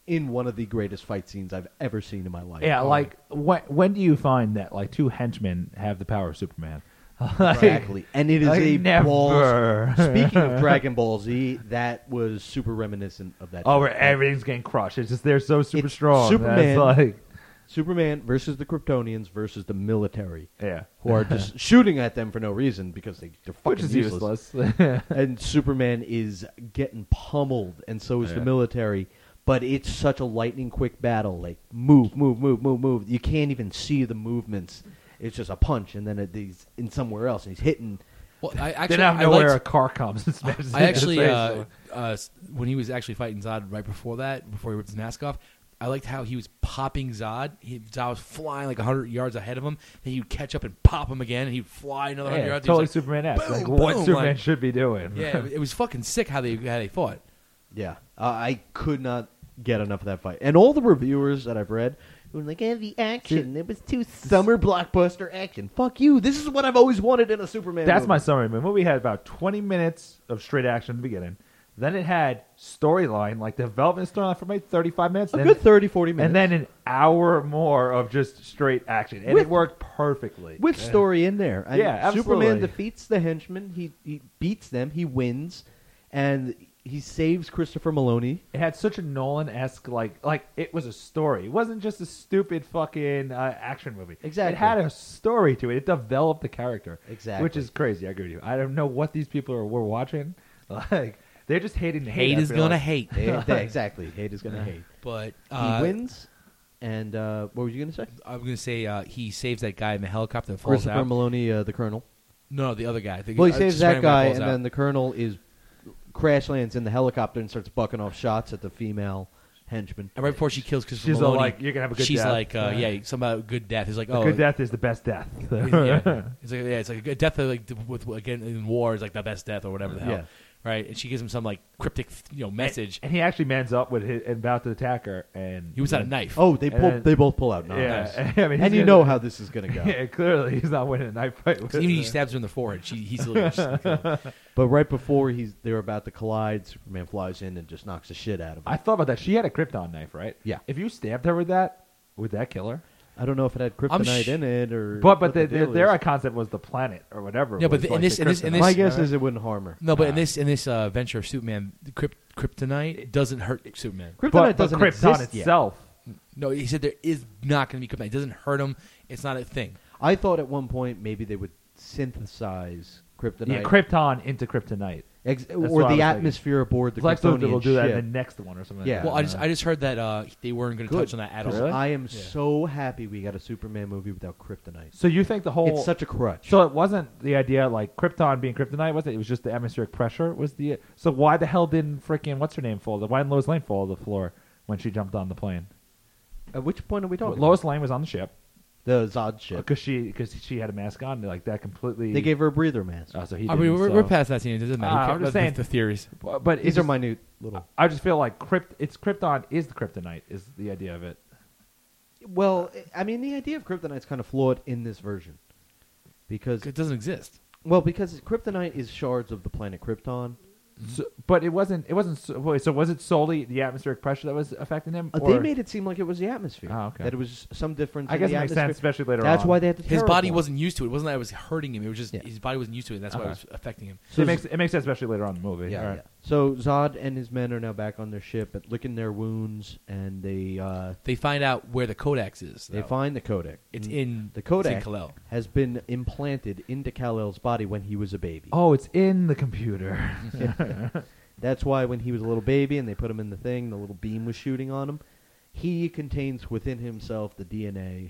in one of the greatest fight scenes I've ever seen in my life. Yeah, like when do you find that like two henchmen have the power of Superman? Exactly. And it is like, a never. balls. Speaking of Dragon Ball Z, that was super reminiscent of that. Oh, show. where everything's getting crushed. It's just they're so super It's strong. Superman. That's like, Superman versus the Kryptonians versus the military, yeah, who are just shooting at them for no reason because they're fucking which is useless. useless. And Superman is getting pummeled, and so is the Yeah. military. But it's such a lightning quick battle. Like move, move, move, move, move. You can't even see the movements. It's just a punch, and then he's in somewhere else, and he's hitting. Well, I actually, then out of I nowhere, a liked, car comes and smashes I into his actually, face. when he was actually fighting Zod right before that, before he ripped his mask off, I liked how he was popping Zod. Zod was flying like 100 yards ahead of him. Then he'd catch up and pop him again, and he'd fly another 100 Yeah, yards. totally He was Superman-esque. boom, Like what boom, Superman like- should be doing. yeah, it was fucking sick how they fought. Yeah, I could not get enough of that fight. And all the reviewers that I've read were like, the action. It was too summer blockbuster action. Fuck you. This is what I've always wanted in a Superman That's movie. my summary. The movie had about 20 minutes of straight action in the beginning. Then it had storyline, like development storyline for maybe 35 minutes. A then, good 30, 40 minutes. and then an hour more of just straight action. And With- it worked perfectly. with story in there. And Yeah, Superman absolutely. defeats the henchmen. He beats them. He wins. And he saves Christopher Maloney. It had such a Nolan-esque, like it was a story. It wasn't just a stupid fucking action movie. Exactly. It had a story to it. It developed the character. Exactly. Which is crazy. I agree with you. I don't know what these people were watching. Like, they're just hating the hate. Hate I is feel gonna like. hate. Exactly. Hate is going to hate. But He wins. And what were you going to say? I'm gonna say he saves that guy in the helicopter that falls Christopher out. Maloney, the colonel. No, the other guy. Well, he saves just that random guy, falls and out. then the colonel crash lands in the helicopter and starts bucking off shots at the female henchman. And right before she kills Christopher She's all Maloney, like, "You're gonna have a good she's death." like, something about good death. He's like, A oh, good death is the best death. yeah. It's like a good death like with again in war is like the best death or whatever the hell. Yeah. Right, and she gives him some like cryptic, message. And he actually mans up with his, and about to attack her, and He was at a knife. Oh, And then- they both pull out knives. Yeah, I mean, And you know how this is going to go. Yeah, clearly he's not winning a knife fight. With Even her. he stabs her in the forehead. He's still just But right before they're about to collide, Superman flies in and just knocks the shit out of him. I thought about that. She had a Krypton knife, right? Yeah. If you stabbed her with that, would that kill her? I don't know if it had I'm kryptonite sh- in it or. But what the deal their is. concept was the planet or whatever. Yeah, but was in like this- the in this- in kryptonite. this- My guess is it wouldn't harm her. no. But in this venture of Superman, kryptonite doesn't hurt Superman. Kryptonite but doesn't Krypton exist yet. itself. No, he said there is not going to be kryptonite. It doesn't hurt him. It's not a thing. I thought at one point maybe they would synthesize kryptonite. Yeah, Krypton into Kryptonite. or what I the was thinking. atmosphere aboard the Lex Kryptonian Luthor will do that ship. in the next one or something. Yeah. Like Well, that. I just heard that they weren't going to Good. touch on that at all. 'Cause Really? I am Yeah. so happy we got a Superman movie without kryptonite. So you think the whole It's such a crutch. So it wasn't the idea like Krypton being Kryptonite, was it? It was just the atmospheric pressure was the. So why the hell didn't freaking what's her name fall? Why didn't Lois Lane fall to the floor when she jumped on the plane? At which point are we talking? Lois Lane was on the ship the Zod ship. because she had a mask on, like that completely. They gave her a breather mask. Oh, so he I mean, didn't, we're so- past that scene. It doesn't matter. Ah, Who I'm cares just about saying- the theories. But These it's are just- minute little. I just feel like Krypton is the Kryptonite is the idea of it. Well, I mean, the idea of kryptonite's kind of flawed in this version because It doesn't exist. because kryptonite is shards of the planet Krypton. So, but it wasn't. Wait, so was it solely the atmospheric pressure that was affecting him? They or- made it seem like it was the atmosphere. Oh, okay. That it was some difference. I in guess the it makes atmosphere. sense, especially later That's on. why they had to. His body terraform. wasn't used to it. It wasn't that it was hurting him. It was just Yeah. his body wasn't used to it. And that's why it Okay. was affecting him. So it makes sense, especially later on in the movie. Yeah, All right. yeah. So Zod and his men are now back on their ship, licking their wounds, and they They find out where the Codex is. they though. find the Kodak. It's Mm. in the Kodak It's in Kal-El. has been implanted into Kal-El's body when he was a baby. Oh, it's in the computer. That's why when he was a little baby and they put him in the thing, the little beam was shooting on him. He contains within himself the DNA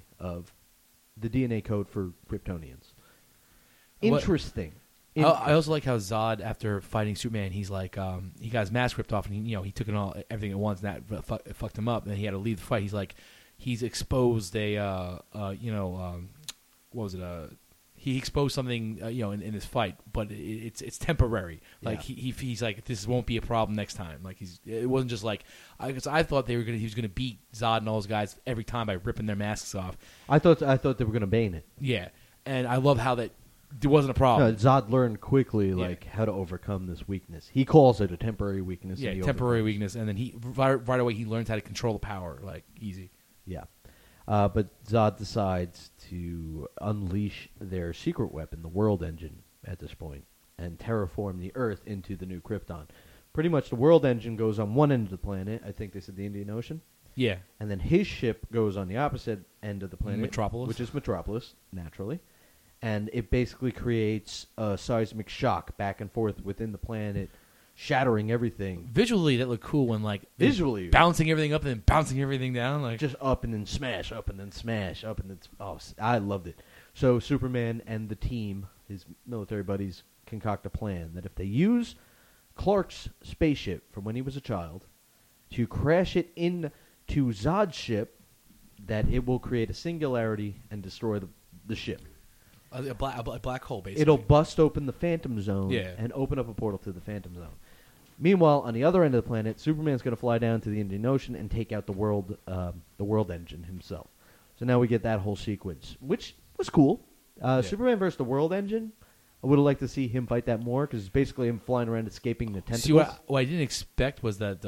code for Kryptonians. What- Interesting. I also like how Zod, after fighting Superman, he's like, he got his mask ripped off, and he took everything at once, and that fucked him up, and he had to leave the fight. He's like, he's exposed what was it? He exposed something, in this fight, but it's temporary. Like Yeah. he's like, this won't be a problem next time. Like it wasn't just like, I thought he was gonna beat Zod and all those guys every time by ripping their masks off. I thought they were going to bane it. Yeah, and I love how that it wasn't a problem. No, Zod learned quickly how to overcome this weakness. He calls it a temporary weakness. Yeah, and he temporary overcomes it. weakness, and then he right away he learns how to control the power easy. Yeah. But Zod decides to unleash their secret weapon, the World Engine, at this point, and terraform the Earth into the new Krypton. Pretty much the World Engine goes on one end of the planet. I think they said the Indian Ocean. Yeah, And then his ship goes on the opposite end of the planet. Metropolis. Which is Metropolis, naturally. And it basically creates a seismic shock back and forth within the planet, shattering everything. visually that looked cool when Visually. bouncing everything up and then bouncing everything down. Just up and then smash, up and then smash, up and then... I loved it. So Superman and the team, his military buddies, concoct a plan that if they use Clark's spaceship from when he was a child to crash it into Zod's ship, that it will create a singularity and destroy the ship. a black hole basically. It'll bust open the Phantom Zone Yeah. and open up a portal to the Phantom Zone. Meanwhile, on the other end of the planet, Superman's going to fly down to the Indian Ocean and take out the world engine himself. So now we get that whole sequence, which was cool. Superman versus the World Engine. I would have liked to see him fight that more because it's basically him flying around escaping the tentacles. See, what I didn't expect was that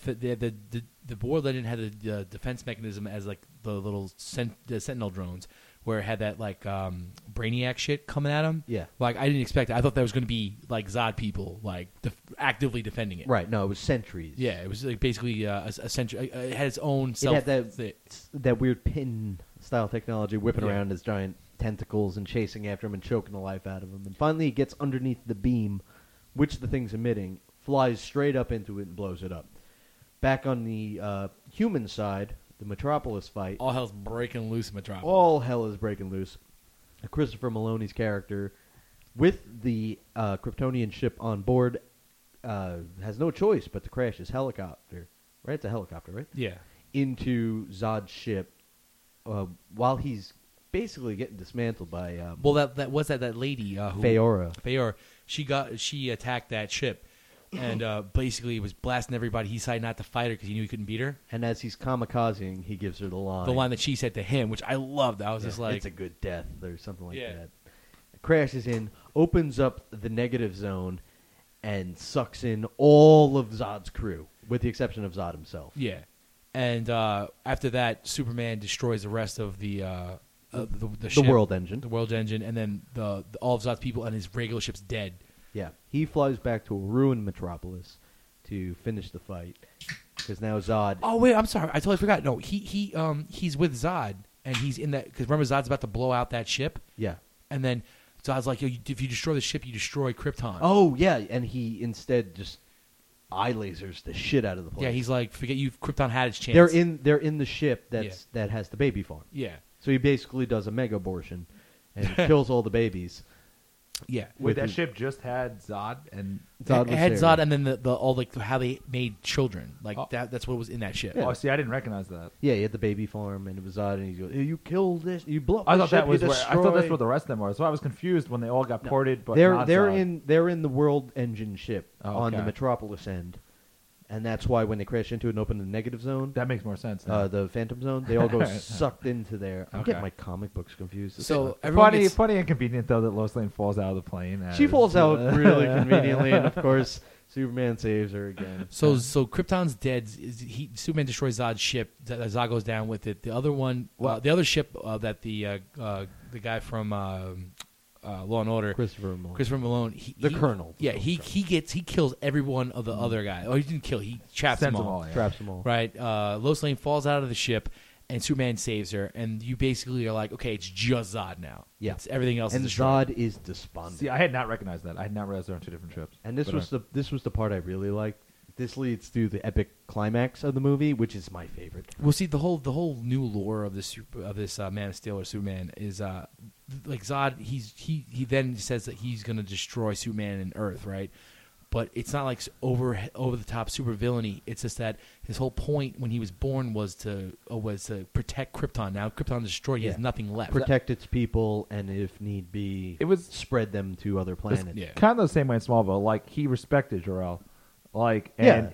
the World Legend had a defense mechanism as the little the Sentinel drones, where it had that Brainiac shit coming at him. Yeah. I didn't expect it. I thought that was going to be Zod people actively defending it. Right. No, it was sentries. Yeah, it was basically a sentry. It had its own self. It had that weird pin style technology whipping Yeah. around his giant tentacles and chasing after him and choking the life out of him. And finally he gets underneath the beam, which the thing's emitting, flies straight up into it and blows it up. Back on the human side, the Metropolis fight, all hell's breaking loose in Metropolis. all hell is breaking loose. Christopher Maloney's character, with the Kryptonian ship on board, has no choice but to crash his helicopter. Right? It's a helicopter, right? Yeah. Into Zod's ship while he's basically getting dismantled by Well, that was that lady who Feora. She attacked that ship, and basically was blasting everybody. He decided not to fight her because he knew he couldn't beat her. And as he's kamikazing, he gives her the line. The line that she said to him, which I loved. I was just like, it's a good death or something like Yeah. that. Crashes in, opens up the negative zone, and sucks in all of Zod's crew, with the exception of Zod himself. yeah. And after that, Superman destroys the rest of the ship, World Engine. the World Engine, and then all of Zod's people and his regular ship's dead. Yeah. He flies back to a ruined Metropolis to finish the fight. Because now Zod... Oh wait, I'm sorry, I totally forgot. No, he's with Zod, and he's in that because remember Zod's about to blow out that ship, Yeah. and then Zod's like, if you destroy the ship, you destroy Krypton. Oh, yeah. And he instead just eye lasers the shit out of the place. Yeah, he's like, forget you. Krypton had its chance. They're in the ship that has the baby farm. Yeah, So he basically does a mega abortion and kills all the babies. yeah. Wait, With that his- ship just had Zod and... Zod It was had there. Zod, and then the how they made children. Oh. That's what was in that ship. Yeah. Oh, see, I didn't recognize that. Yeah, he had the baby farm, and it was Zod, and he goes, "You killed this. You blew up I the thought ship, that was you where, I thought that's destroyed-" where the rest of them were. So I was confused when they all got ported, but they're not they're Zod. in the World Engine ship Oh, on the okay. Metropolis end, and that's why when they crash into it and open the negative zone, That makes more sense. now. the Phantom Zone, they all go sucked into there. I'm Okay. getting my comic books confused. So everyone funny, gets, funny and convenient though that Lois Lane falls out of the plane. she as- falls out really conveniently, and of course Superman saves her again. so Krypton's dead. Superman destroys Zod's ship. Zod goes down with it. The other one, the other ship that the guy from Law and Order, Christopher Malone, The Colonel. Yeah, he kills every one of the other guy. Oh, he didn't kill. He traps Sends them them all. all, yeah. traps them all. Right. Lois Lane falls out of the ship, and Superman saves her. And you basically are like, okay, it's just Zod now. Yeah. It's everything else And is destroyed. Zod is despondent. See, I had not recognized that. I had not realized they're on two different ships. And this But, was the part I really liked. This leads to the epic climax of the movie, which is my favorite. Well, see, the whole new lore of this Man of Steel or Superman is like Zod. He then says that he's going to destroy Superman and Earth, right? But it's not like over the top super villainy. It's just that his whole point when he was born was to protect Krypton. Now Krypton's destroyed. He has Yeah. nothing left. Protect its people, and if need be, It was- spread them to other planets. yeah. kind of the same way in Smallville. Like he respected Jor-El, like and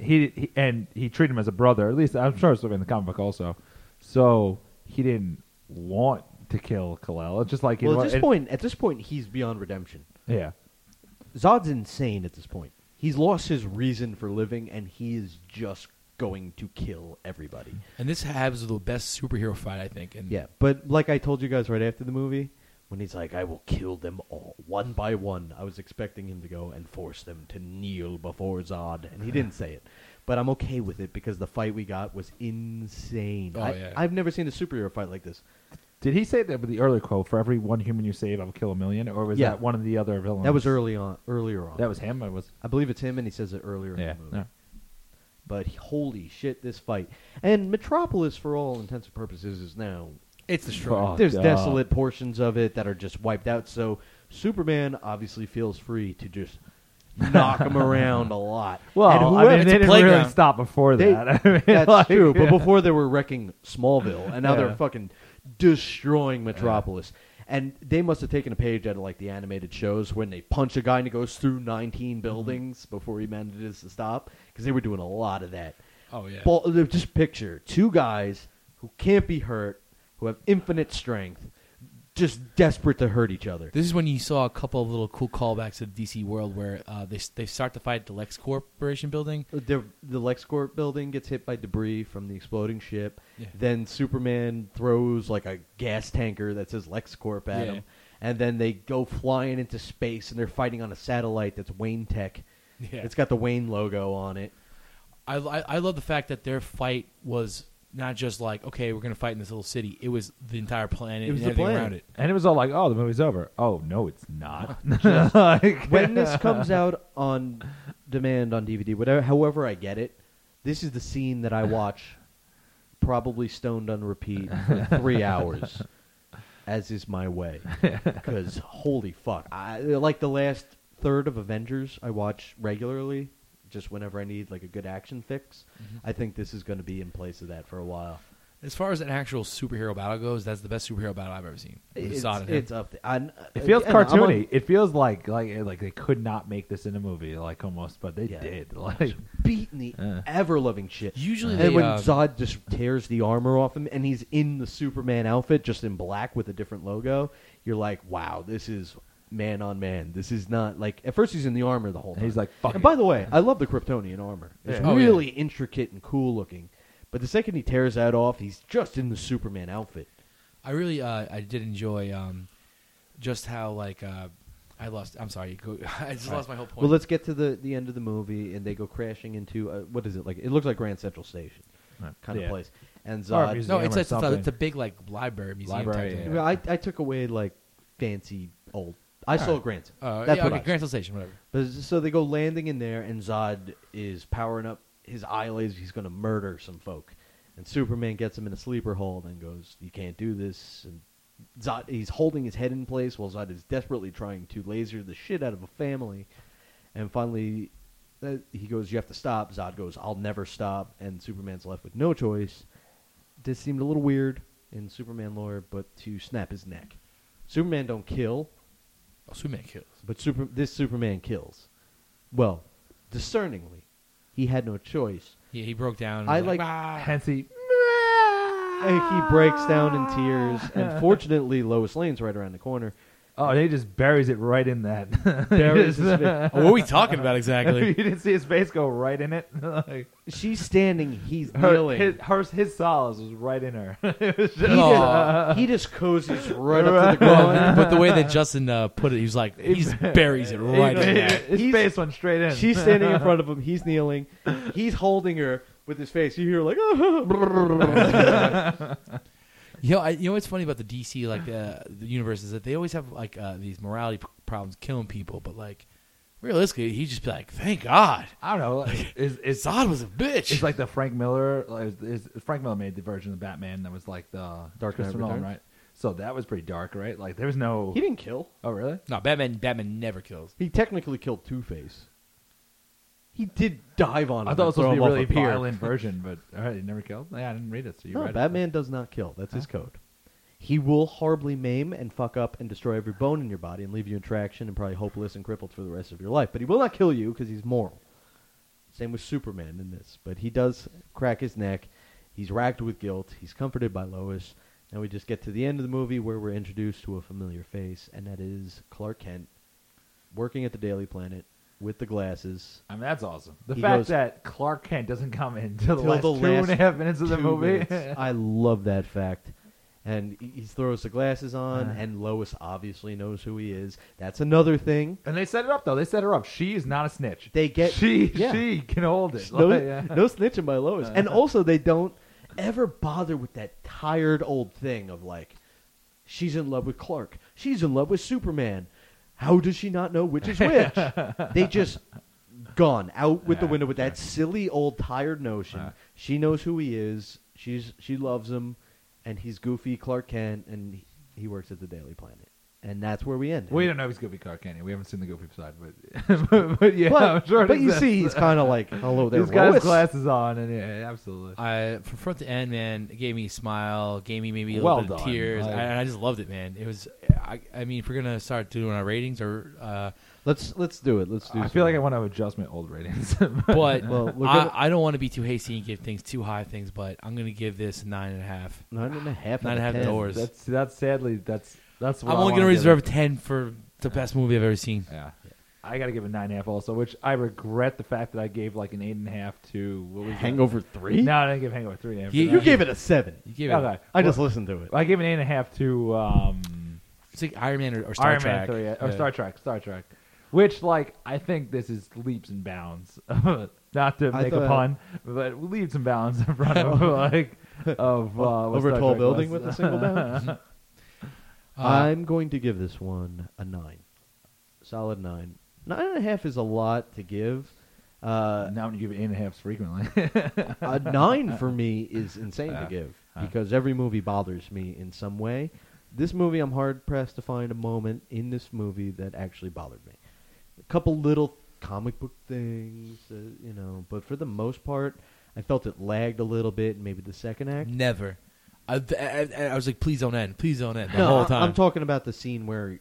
he treated him as a brother. At least I'm sure it's in the comic book also. So he didn't want to kill Kal-El. It's just like you Well, know at what, this point, he's beyond redemption. yeah. Zod's insane at this point. He's lost his reason for living, and he is just going to kill everybody. And this has the best superhero fight, I think. And Yeah, but like I told you guys right after the movie, when he's like, I will kill them all, one by one, I was expecting him to go and force them to kneel before Zod, and he didn't say it. But I'm okay with it because the fight we got was insane. Oh, yeah. I've never seen a superhero fight like this. Did he say that with the earlier quote, for every one human you save, I will kill 1,000,000? Or was Yeah. that one of the other villains? That was earlier on. That was him? Or was... I believe it's him, and he says it earlier in Yeah. the movie. yeah. But holy shit, this fight. And Metropolis, for all intents and purposes, is now... it's destroyed. Oh, There's God. desolate portions of it that are just wiped out, so Superman obviously feels free to just knock him around a lot. Well, And I whoever- mean, it's they a didn't really playground. stop before They- that. I mean, That's like, true, but before they were wrecking Smallville, and now Yeah. they're fucking destroying Metropolis. And they must have taken a page out of like the animated shows when they punch a guy and he goes through 19 buildings before he manages to stop, because they were doing a lot of that. Oh, yeah. Just picture two guys who can't be hurt, who have infinite strength, just desperate to hurt each other. This is when you saw a couple of little cool callbacks to the DC world where they start the fight at the Lex Corporation building. The LexCorp building gets hit by debris from the exploding ship. Yeah. Then Superman throws like a gas tanker that says LexCorp at Yeah. him. And then they go flying into space, and they're fighting on a satellite that's Wayne Tech. Yeah. It's got the Wayne logo on it. I love the fact that their fight was not just like, okay, we're going to fight in this little city. It was the entire planet It was and the everything planet. around it. And it was all like, oh, the movie's over. Oh, no, it's not. Like- When this comes out on demand on DVD, whatever, however I get it, this is the scene that I watch probably stoned on repeat for 3 hours, as is my way. Because holy fuck, I like the last third of Avengers I watch regularly, just whenever I need like a good action fix. I think this is going to be in place of that for a while. As far as an actual superhero battle goes, that's the best superhero battle I've ever seen. It's Zod and it's him. up there. It feels and I'm on- cartoony. It feels like they could not make this in a movie, like almost, but they Yeah. did. Like, beating the ever-loving shit. Usually And they, when Zod just tears the armor off him, and he's in the Superman outfit, just in black with a different logo, you're like, wow, this is man on man. This is not like... At first he's in the armor the whole and time. he's like, fuck And it. by the way, I love the Kryptonian armor. It's Yeah. Oh, yeah. really intricate and cool looking. But the second he tears that off, he's just in the Superman outfit. I really I did enjoy just how like I'm sorry, I just lost my whole point. Well, let's get to the end of the movie, and they go crashing into... what is it? Like? It looks like Grand Central Station kind of Yeah. place. And Or a Zod... museum. no, it's or a something. big like library museum Library, type thing. yeah. Well, I took away like fancy old... I saw right. Grand. That's That's yeah, what okay, I Grand Central Station, whatever. But so they go landing in there, and Zod is powering up his eye laser. He's going to murder some folk. And Superman gets him in a sleeper hold and goes, "You can't do this." And Zod, he's holding his head in place while Zod is desperately trying to laser the shit out of a family. And finally, he goes, "You have to stop." Zod goes, "I'll never stop." And Superman's left with no choice. This seemed a little weird in Superman lore, but to snap his neck. Superman don't kill. Oh, Superman kills. But this Superman kills. Well, discerningly. He had no choice. He broke down. And I was like- "Ah." Hence he... He breaks down in tears, and fortunately, Lois Lane's right around the corner. Oh, and he just buries it right in that. Buries his face. Oh, what are we talking about you exactly? didn't see his face go right in it. Like, She's standing, he's kneeling. his solace was right in her. It was just, He just cozies right up to the ground. But the way that Justin put it, he was like, he just buries it right in there. His He's- face went straight in. She's standing in front of him. He's kneeling. He's holding her with his face. You hear like, You know what's funny about the DC like the universe is that they always have like these morality problems killing people, but like realistically, he'd just be like, "Thank God, I don't know. Is Zod was a bitch." It's like the Frank Miller. Frank Miller made the version of Batman that was like the Dark Knight Christopher Nolan, Returns? right? So that was pretty dark, right? Like there was no. he didn't kill. Oh, really? No, Batman never kills. He technically killed Two-Face. He did dive on him. I thought it was supposed to be a and really throw him off a pier. violent version, but all right, he never killed. Yeah, I didn't read it, so you No, read Batman does not kill. That's his code. He will horribly maim and fuck up and destroy every bone in your body and leave you in traction and probably hopeless and crippled for the rest of your life. But he will not kill you because he's moral. Same with Superman in this. But he does crack his neck. He's racked with guilt. He's comforted by Lois. And we just get to the end of the movie where we're introduced to a familiar face, and that is Clark Kent working at the Daily Planet with the glasses. I mean, that's awesome. The He fact goes- that Clark Kent doesn't come in until the Till last the two and a last half minutes of the 2 movie. minutes. I love that fact. And he throws the glasses on, Uh-huh. and Lois obviously knows who he is. That's another thing. And they set it up, though. They set her up. She is not a snitch. They get She yeah. she can hold it. no, Like, yeah. no snitching by Lois. And also, they don't ever bother with that tired old thing of like, she's in love with Clark. She's in love with Superman. How does she not know which is which? They just gone out with the Yeah, window with that silly old tired notion. She knows who he is. She loves him, and he's goofy Clark Kent, and he works at the Daily Planet. And that's where we end. We don't know if he's Goofy Clark Kent. We haven't seen the Goofy side, but yeah, but, I'm sure it but you exists. see, he's kind of like, hello there, He's got his Lois. glasses on, and yeah, absolutely. From front to end, man, it gave me a smile, gave me maybe a Well little bit of done. tears, Like- and I just loved it, man. It was, I mean, if we're gonna start doing our ratings, or Let's do it. Let's do. I feel like I want to adjust my old ratings. but Well, we're gonna- I don't want to be too hasty and give things too high things, but I'm gonna give this 9.5. 9.5. 9.5 doors. That's sadly that's what I'm I only wanna gonna give reserve it. 10 for the best movie I've ever seen. Yeah. I got to give it 9.5 also, which I regret the fact that I gave like an 8.5 to what was that? Hangover 3. No, I didn't give Hangover 3. You gave it a 7. You gave it. Okay. I just listened to it. I gave an 8.5 to It's like Iron Man or Star Iron Trek. Man 3 or Yeah. Star Trek, which like I think this is leaps and bounds. Not to I make a thought- pun, but leaps and bounds in front of like of what Over a Star tall Trek building was. with a single bound. I'm going to give this one a 9. Solid 9. 9.5 is a lot to give. Now when you give it 8.5s frequently. A 9 for me is insane to give uh. because every movie bothers me in some way. This movie, I'm hard pressed to find a moment in this movie that actually bothered me. A couple little comic book things, but for the most part, I felt it lagged a little bit. Maybe the second act. Never. I was like, please don't end. Please don't end. The No, whole time. I'm talking about the scene where,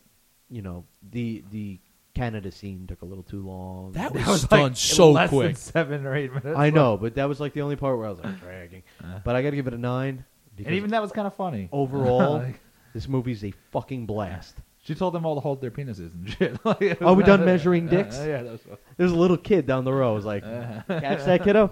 the Canada scene took a little too long. That That was was done like so less quick. than 7 or 8 minutes. I know, but that was like the only part where I was like dragging. Uh. But I got to give it a 9 because And even that was kind of funny. overall, Like, this movie's a fucking blast. she told them all to hold their penises and shit. Like, it Are we was- done measuring dicks? Yeah, that was fun. There's a little kid down the row. I was like, catch that kiddo.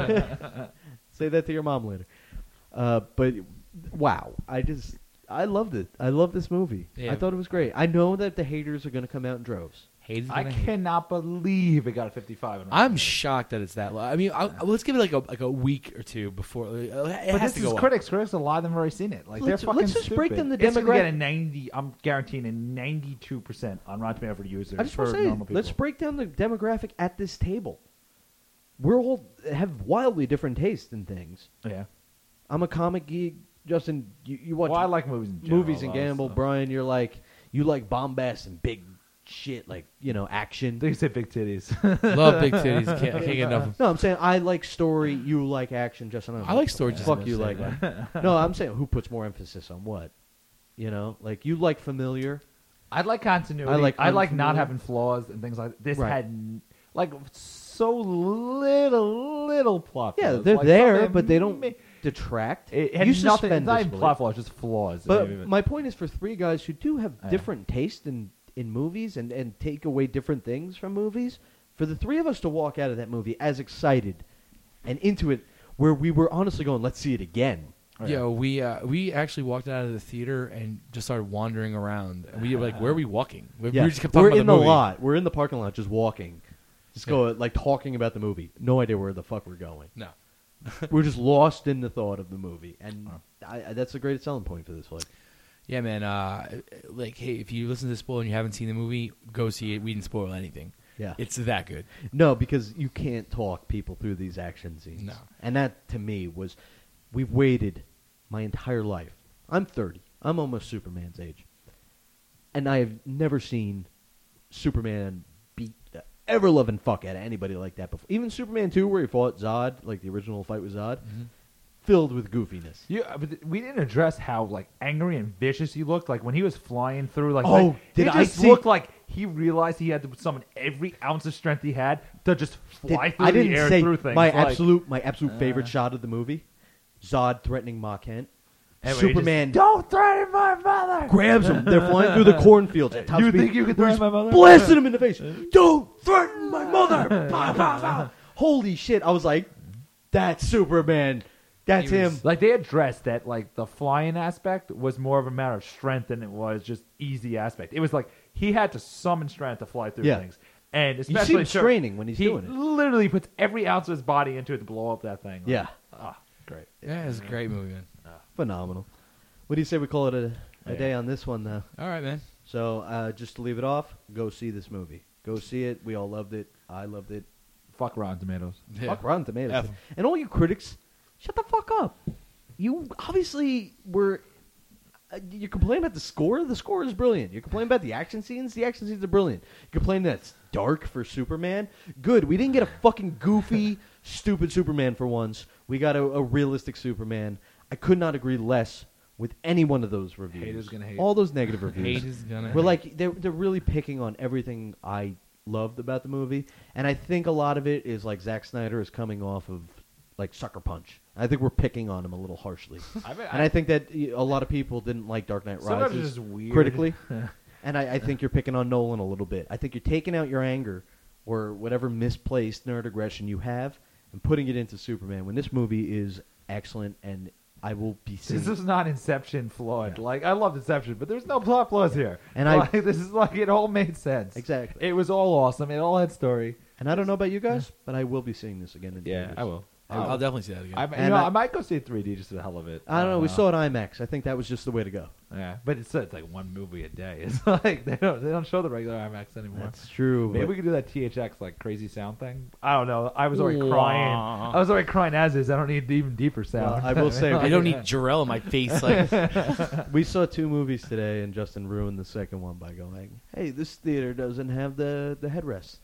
Say that to your mom later. But wow, I loved it. I love this movie. Yeah. I thought it was great. I know that the haters are going to come out in droves. Hayden's I gonna hate. cannot believe it got a 55. on Rotten I'm Tomatoes. shocked that it's that low. I mean, let's give it like a week or two before. It But has this to is go up. critics. Critics, a lot of them have already seen it. Like Let's- they're fucking let's just break stupid. down the It's gonna get a demographic. 90. I'm guaranteeing a 92% on Rotten Tomatoes for users. I just for want to say, normal people. let's break down the demographic at this table. We're all have wildly different tastes in things. Yeah. I'm a comic geek. Justin, you watch Well, I like movies in general. movies and though, gamble. so. Brian, you like bombast and big shit, like action. They say big titties. Love big titties. I can't get enough. of No, I'm saying I like story. You like action. Justin, I like story. just Fuck as you, much, like. yeah. No, I'm saying who puts more emphasis on what? Like you like familiar. I like continuity. I like not unfamiliar. having flaws and things like that. This Right. had like so little plot. Yeah, flaws. they're Like, there, something but they don't ma- detract. It had you nothing. suspend Not even disbelief. plot flaws, just flaws. But Maybe. my point is, for three guys who do have Yeah. different taste in movies and take away different things from movies, for the three of us to walk out of that movie as excited and into it, where we were honestly going, let's see it again. Yo, we actually walked out of the theater and just started wandering around. And we were like, where are we walking? We just kept talking We're about in the the movie. lot. We're in the parking lot, just walking, just like talking about the movie. No idea where the fuck we're going. No. We're just lost in the thought of the movie, and that's a great selling point for this flick. Yeah, man. Like, hey, if you listen to this spoil and you haven't seen the movie, go see it. We didn't spoil anything. Yeah, It's that good. no, because you can't talk people through these action scenes. No. And that, to me, was... We've waited my entire life. I'm 30. I'm almost Superman's age. And I have never seen Superman beat the ever-loving fuck out of anybody like that before. Even Superman 2, where he fought Zod, like the original fight with Zod, filled with goofiness. But we didn't address how like angry and vicious he looked. Like when he was flying through, like Oh, like, did he I just see- looked like he realized he had to summon every ounce of strength he had to just fly through I the didn't air say through things. my like, absolute favorite shot of the movie, Zod threatening Ma Kent. And when he Superman just, don't threaten my mother. grabs him. They're flying through the cornfields. At top You speed. think you can threaten my mother? Blasting him in the face. Don't threaten my mother. Pow, pow, pow. Holy shit! I was like, that's Superman. That's He was- him. Like they addressed that, like the flying aspect was more of a matter of strength than it was just easy aspect. It was like he had to summon strength to fly through Yeah. things, and You especially see him straining when he's he doing it. literally puts every ounce of his body into it to blow up that thing. Like, Yeah. great. Yeah, it's a great movie, man. Phenomenal. What do you say we call it a Yeah. day on this one, though? All right, man. So, just to leave it off, go see this movie. Go see it. We all loved it. I loved it. Fuck Rotten Tomatoes. Yeah. Fuck Rotten Tomatoes. F 'em. And all you critics, shut the fuck up. You obviously were... you complain about the score? The score is brilliant. You complain about the action scenes? The action scenes are brilliant. You complain that it's dark for Superman? Good. We didn't get a fucking goofy, stupid Superman for once. We got a realistic Superman. I could not agree less with any one of those reviews. Haters gonna hate. All those negative reviews. Hate is gonna. We're like they're really picking on everything I loved about the movie, and I think a lot of it is like Zack Snyder is coming off of like Sucker Punch. I think we're picking on him a little harshly, and I think that a lot of people didn't like Dark Knight Sometimes Rises it's just weird. critically, and I think you're picking on Nolan a little bit. I think you're taking out your anger or whatever misplaced nerd aggression you have and putting it into Superman when this movie is excellent, and I will be seeing. This is not Inception flawed. Yeah. Like I love Inception, but there's no plot flaws here. And like, this is like it all made sense. Exactly. It was all awesome. It all had story. And I don't know about you guys, but I will be seeing this again in theaters. will. I'll definitely see that again. And I might go see it 3D just for the hell of it. I don't know. We saw it IMAX. I think that was just the way to go. Yeah, but it's like one movie a day. It's like they don't show the regular IMAX anymore. That's true. Maybe but- we could do that THX like crazy sound thing. I don't know. I was already crying. I was already crying as is. I don't need even deeper sound. Well, I will say- I don't need Jarrell in my face. Like, we saw 2 movies today, and Justin ruined the second one by going, "Hey, this theater doesn't have the headrests."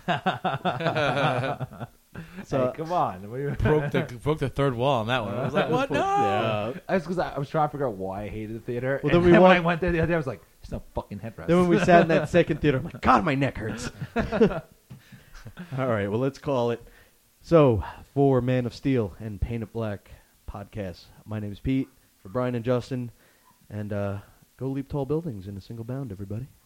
So hey, come on. broke the third wall on that one. I was like, what? No. Yeah. That's because I was trying to figure out why I hated the theater. Well, and then we when I walked- went there the other day, I was like, "There's no fucking headrest." Then when we sat in that second theater, I'm like, God, my neck hurts. All right, well, let's call it. So, for Man of Steel and Paint It Black podcast, my name is Pete. For Brian and Justin, and go leap tall buildings in a single bound, everybody.